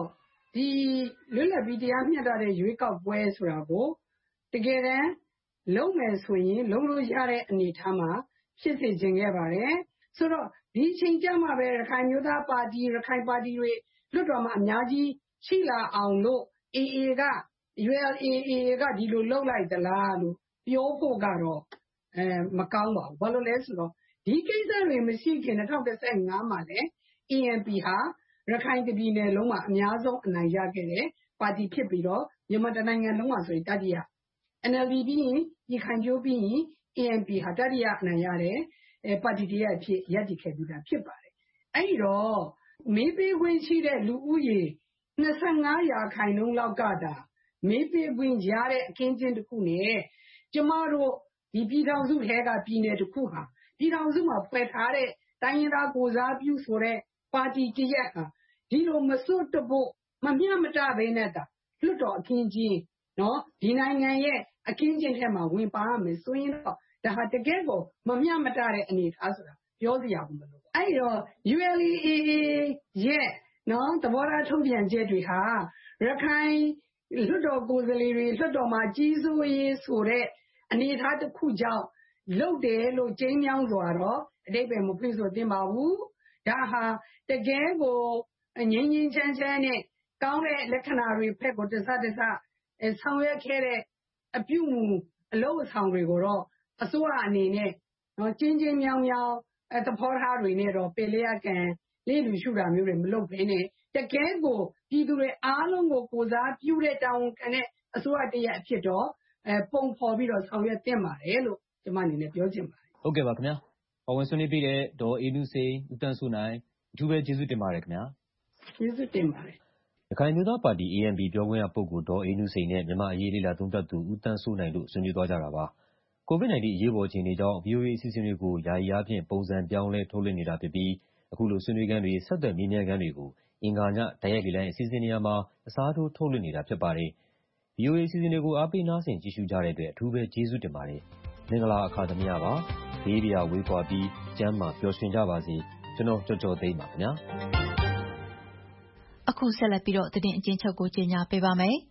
ဒီလွတ်လပ်ပြီးတရားမျှတတဲ့ရွေးကောက်ပွဲဆိုတာကိုတကယ်တမ်းလုံးမယ်ဆိုရင်လုံးလို့ရတဲ့အနေအထားမှာဖြစ်စေခြင်းခဲ့ပါတယ်ဆိုတော့ဒီချိန်ကြမှာပဲရခိုင်မျိုးသားပါတီရခိုင်ပါတီတွေလွတ်တော်မှာအများကြီးရှိလာအောင်လို့ အေးအေးက ယူအယ်အေအေကဒီလိုလှုပ်လိုက်သလားလို့ပြောဖို့ကတော့အဲမကောင်းပါဘူးဘာလို့လဲဆိုတော့ဒီကိစ္စတွေမရှိခင်၂၀၁၅မှာလည်း အေအမ်ပီ ဟာရခိုင်ပြည်နယ်လုံးမှာအများဆုံးအနိုင်ရခဲ့တဲ့ပါတီဖြစ်ပြီးတော့မြန်မာတိုင်းနိုင်ငံလုံးမှာဆိုရင်တတိယ အန်အယ်ဒီ ပြီးရင်ဒီခိုင်ကျိုးပြီးရင် အေအမ်ပီ ဟာတတိယအနိုင်ရတဲ့ပါတီတရက်အဖြစ်ရပ်တည်ခဲ့ပြီးတာဖြစ်ပါတယ်အဲ့ဒီတော့မေးပေးခွင့်ရှိတဲ့လူဦးရေ၂၅ရာခိုင်နှုန်းလောက်ကတာမေးပေးခွင့်ရတဲ့အခင်းကျင်းတစ်ခုနဲ့ကျမတို့ဒီပြည်ထောင်စုထဲကပြည်နယ်တစ်ခုဟာပြည်ထောင်စုမှာဖွဲ့ထားတဲ့တိုင်းရင်းသားကိုစားပြုဆိုတဲ့ပါတီတရက်ဟာဒီလိုမစွတ်တဖို့မမျှမတဘဲနဲ့တာလွတ်တော်အခင်းကျင်းနော်ဒီနိုင်ငံရဲ့အခင်းကျင်းထဲမှာဝင်ပါရမယ်ဆိုရင်တော့ဒါဟာတကယ်ကိုမမျှမတတဲ့အနေအထားဆိုတာပြောစရာမလိုဘူးအဲ့တော့ ယူအယ်အေအေရဲ့နော်သဘောထားထုတ်ပြန်ချက်တွေဟာရခိုင်လွတ်တော်ကိုယ်စားလှယ်တွေလွတ်တော်မှာကြီးစိုးရေးဆိုတဲ့အနေအထားတစ်ခုကြောင့်လုပ်တယ်လို့ကျင်းမြောင်းစွာတော့အတိတ်ပဲမဖွင့်ဆိုသင့်ပါဘူးဒါဟာတကယ်ကိုငြင်းငြင်းချမ်းချမ်းနဲ့ကောင်းတဲ့လက္ခဏာတွေဖက်ကိုတစတစဆောင်ရွက်ခဲ့တဲ့အပြုမူအလုပ်အဆောင်တွေကိုတော့အစိုးရအနေနဲ့နော်ကျင်းချင်းမြောင်းမြောင်းသဘောထားတွေနဲ့တော့ပေလျက်ကံလေးလူရှုတာမျိုးတွေမလုပ်ဘဲနဲ့တကယ်ကိုပြည်သူတွေအားလုံးကိုကိုစားပြုတဲ့တာဝန်ခံတဲ့အစိုးရတရက်အဖြစ်တော့အဲပုံဖော်ပြီးတော့ဆောင်ရွက်တင်ပါတယ်လို့ကျွန်မအနေနဲ့ပြောချင်ပါတယ်ဟုတ်ကဲ့ပါခင်ဗျာပါဝင်ဆွေးနွေးပေးတဲ့ဒေါ်အေးနုစိန်ဦးတန်းစိုးနိုင်အထူးပဲကျေးဇူးတင်ပါတယ်ခင်ဗျာကျေးဇူးတင်ပါတယ်ရခိုင်မျိုးသားပါတီ အေအမ်ပီ ပြောခွင့်ရပုဂ္ဂိုလ်ဒေါ်အေးနုစိန်နဲ့မြန်မာအရေးလေးလာသုံးသပ်သူဦးတန်းစိုးနိုင်တို့ဆွေးနွေးသွားကြတာပါကိုဗစ် ၁၉ အရေးပေါ်အခြေအနေကြောင့် ဗွီအိုအေအစီအစဉ်တွေကိုယာယီအားဖြင့်ပုံစံပြောင်းလဲထုတ်လွှင့်နေတာဖြစ်ပြီးအခုလိုဆွေးနွေးခန်းတွေဆက်သွယ်မေးမြန်းခန်းတွေကိုအင်္ဂါညတိုက်ရိုက်လေလိုင်းအစီအစဉ်နေရာမှာအစားထိုးထုတ်လွှင့်နေတာဖြစ်ပါတယ်။ ဗွီအိုအေအစီအစဉ်တွေကိုအားပေးနားဆင်ကြည့်ရှုကြတဲ့အတွက်အထူးပဲကျေးဇူးတင်ပါတယ်။မင်္ဂလာအခါသမယပါ။ဘေးရာဝေးကွာပြီးကျန်းမာပျော်ရွှင်ကြပါစေ။ကျွန်တော်ကြော်ကြော်သိမ်းပါခင်ဗျာ။အခုဆက်လက်ပြီးတော့သတင်းအကျဉ်းချုပ်ကိုကြေညာပေးပါမယ်။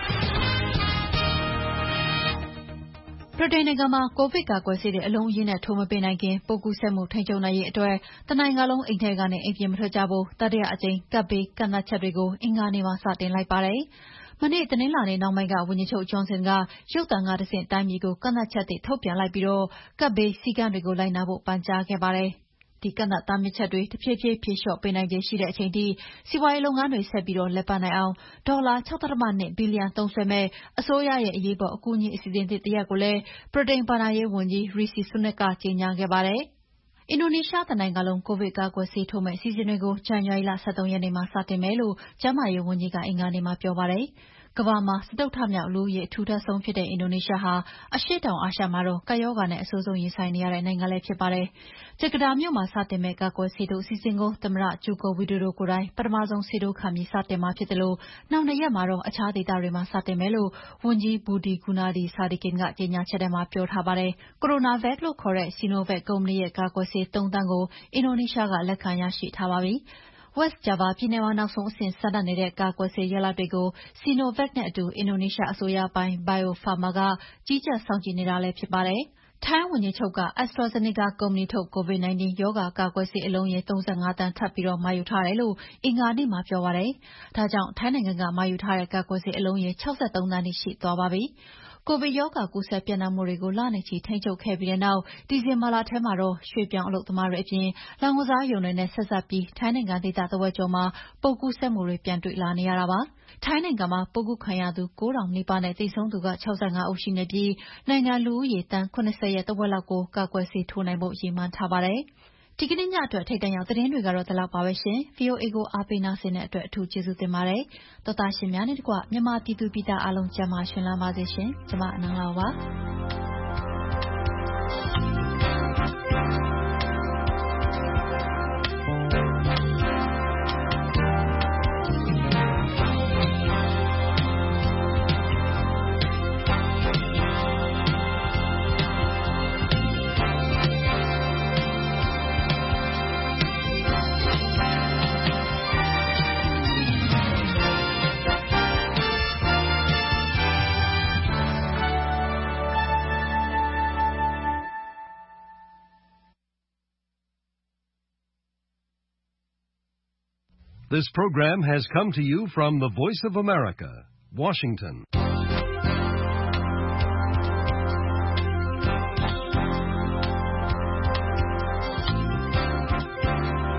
ဗြိတိန်နိုင်ငံမှာကိုဗစ်ကာကွယ်ဆေးတွေအလုံးအရင်းနဲ့ထိုးမပေးနိုင်ခင်ပိုးကူးစက်မှုထိန်းချုပ်နိုင်ရေးအတွက်တနိုင်ငံလုံးအိမ်ထဲကနေအိမ်ပြင်မထွက်ကြဖို့တတိယအကြိမ်ကပ်ဘေးကန့်သတ်ချက်တွေကိုအင်္ဂါနေ့မှာစတင်လိုက်ပါတယ်။မနေ့တနင်္လာနေ့နှောင်းပိုင်းကဝန်ကြီးချုပ်ဂျွန်ဆင်ကရုပ်သံကတဆင့်တိုင်းပြည်ကိုကန့်သတ်ချက်တွေထုတ်ပြန်လိုက်ပြီးတော့ကပ်ဘေးစည်းကမ်းတွေကိုလိုက်နာဖို့ပန်ကြားခဲ့ပါတယ်။ဒီကန့်သတ်တားမြစ်ချက်တွေတဖြည်းဖြည်းဖြေလျှော့ပေးနိုင်ခြေရှိတဲ့အချိန်ထိစီးပွားရေးလုပ်ငန်းတွေဆက်ပြီးတော့လက်ပတ်နိုင်အောင်ဒေါ်လာ ၆.၂ ဘီလီယံသုံးစွဲမဲ့အစိုးရရဲ့အရေးပေါ်အကူအညီအစီအစဉ်သစ်တရပ်ကိုလည်းဗြိတိန်ဘဏ္ဍာရေးဝန်ကြီး Rishi Sunak ကကြေညာခဲ့ပါတယ်။အင်ဒိုနီးရှားတနိုင်ငံလုံးကိုဗစ်ကာကွယ်ဆေးထိုးမဲ့အစီအစဉ်တွေကိုဇန်နဝါရီလ ၁၃ ရက်နေ့မှာစတင်မယ်လို့ကျန်းမာရေးဝန်ကြီးကအင်္ဂါနေ့မှာပြောပါတယ်။ကမ္ဘာမှာစတုတ္ထမြောက်လူဦးရေအထူထပ်ဆုံးဖြစ်တဲ့အင်ဒိုနီးရှားဟာအရှေ့တောင်အာရှမှာတော့ကပ်ရောဂါနဲ့အဆိုးဆုံးရင်ဆိုင်နေရတဲ့နိုင်ငံလည်းဖြစ်ပါတယ်။ဂျကာတာမြို့မှာစတင်မဲ့ကာကွယ်ဆေးထိုးအစီအစဉ်ကိုသမ္မတဂျိုကိုဝီဒိုဒိုကိုယ်တိုင်ပထမဆုံးဆေးထိုးခံပြီးစတင်မှာဖြစ်တယ်လို့နောက်နှစ်ရက်မှာတော့အခြားဒေသတွေမှာစတင်မယ်လို့ဝန်ကြီးဘူဒီကူနာဒီဆာဒီကင်ကကြေညာချက်ထဲမှာပြောထားပါတယ်။ကိုရိုနာဗက်လို့ခေါ်တဲ့ဆီနိုဗက်ကုမ္ပဏီရဲ့ကာကွယ်ဆေးသုံးသန်းကိုအင်ဒိုနီးရှားကလက်ခံရရှိထားပါပြီ။ West Java ပြည်နယ်မှာနောက်ဆုံးအဆင့်စမ်းသပ်နေတဲ့ကာကွယ်ဆေးရလဒ်တွေကို Sinovac နဲ့အတူအင်ဒိုနီးရှားအစိုးရပိုင် Bio Farma ကကြီးကြပ်စောင့်ကြည့်နေတာလည်းဖြစ်ပါတယ်။ထိုင်းဝန်ကြီးချုပ်က AstraZeneca ကုမ္ပဏီထုတ် ကိုဗစ် ၁၉ ရောဂါကာကွယ်ဆေးအလုံးရေ၃၅သန်းထပ်ပြီးမှာယူထားတယ်လို့အင်္ဂါနေ့မှာပြောပါတယ်။ဒါကြောင့်ထိုင်းနိုင်ငံကမှာယူထားတဲ့ကာကွယ်ဆေးအလုံးရေ၆၃သန်းထိရှိသွားပါပြီ။ကိုဗစ်ရောဂါကူးစက်ပြန့်နှံ့မှုတွေကိုလနဲ့ချီထိန်းချုပ်ခဲ့ပြီးတဲ့နောက်ဒီဇင်ဘာလထဲမှာတော့ရွှေ့ပြောင်းအလုပ်သမားတွေအပြင်လောင်းကစားရုံတွေနဲ့ဆက်စပ်ပြီးထိုင်းနိုင်ငံဒေသတဝက်ကျော်မှာပိုးကူးစက်မှုတွေပြန်တွေ့လာနေရတာပါ။ထိုင်းနိုင်ငံမှာပိုးကူးခံရသူ၉ထောင်နီးပါးနဲ့သေဆုံးသူက၆၅ဦးရှိနေပြီးနိုင်ငံလူဦးရေသန်း၇၀ရဲ့တဝက်လောက်ကိုကာကွယ်ဆေးထိုးနိုင်ဖို့ရည်မှန်းထားပါတယ်။ဒီကနေ့ညအတွက်ထိပ်တန်းရောက်သတင်းတွေကတော့ဒီလောက်ပါပဲရှင်။ ဗွီအိုအေကိုအားပေးနားဆင်တဲ့အတွက်အထူးကျေးဇူးတင်ပါတယ်။သောသားရှင်များနဲ့တကွမြန်မာပြည်သူပြည်သားအားလုံးကျန်းမာရှင်လန်းပါစေရှင်။ကျွန်မအနန္တပါ This program has come to you from the Voice of America, Washington.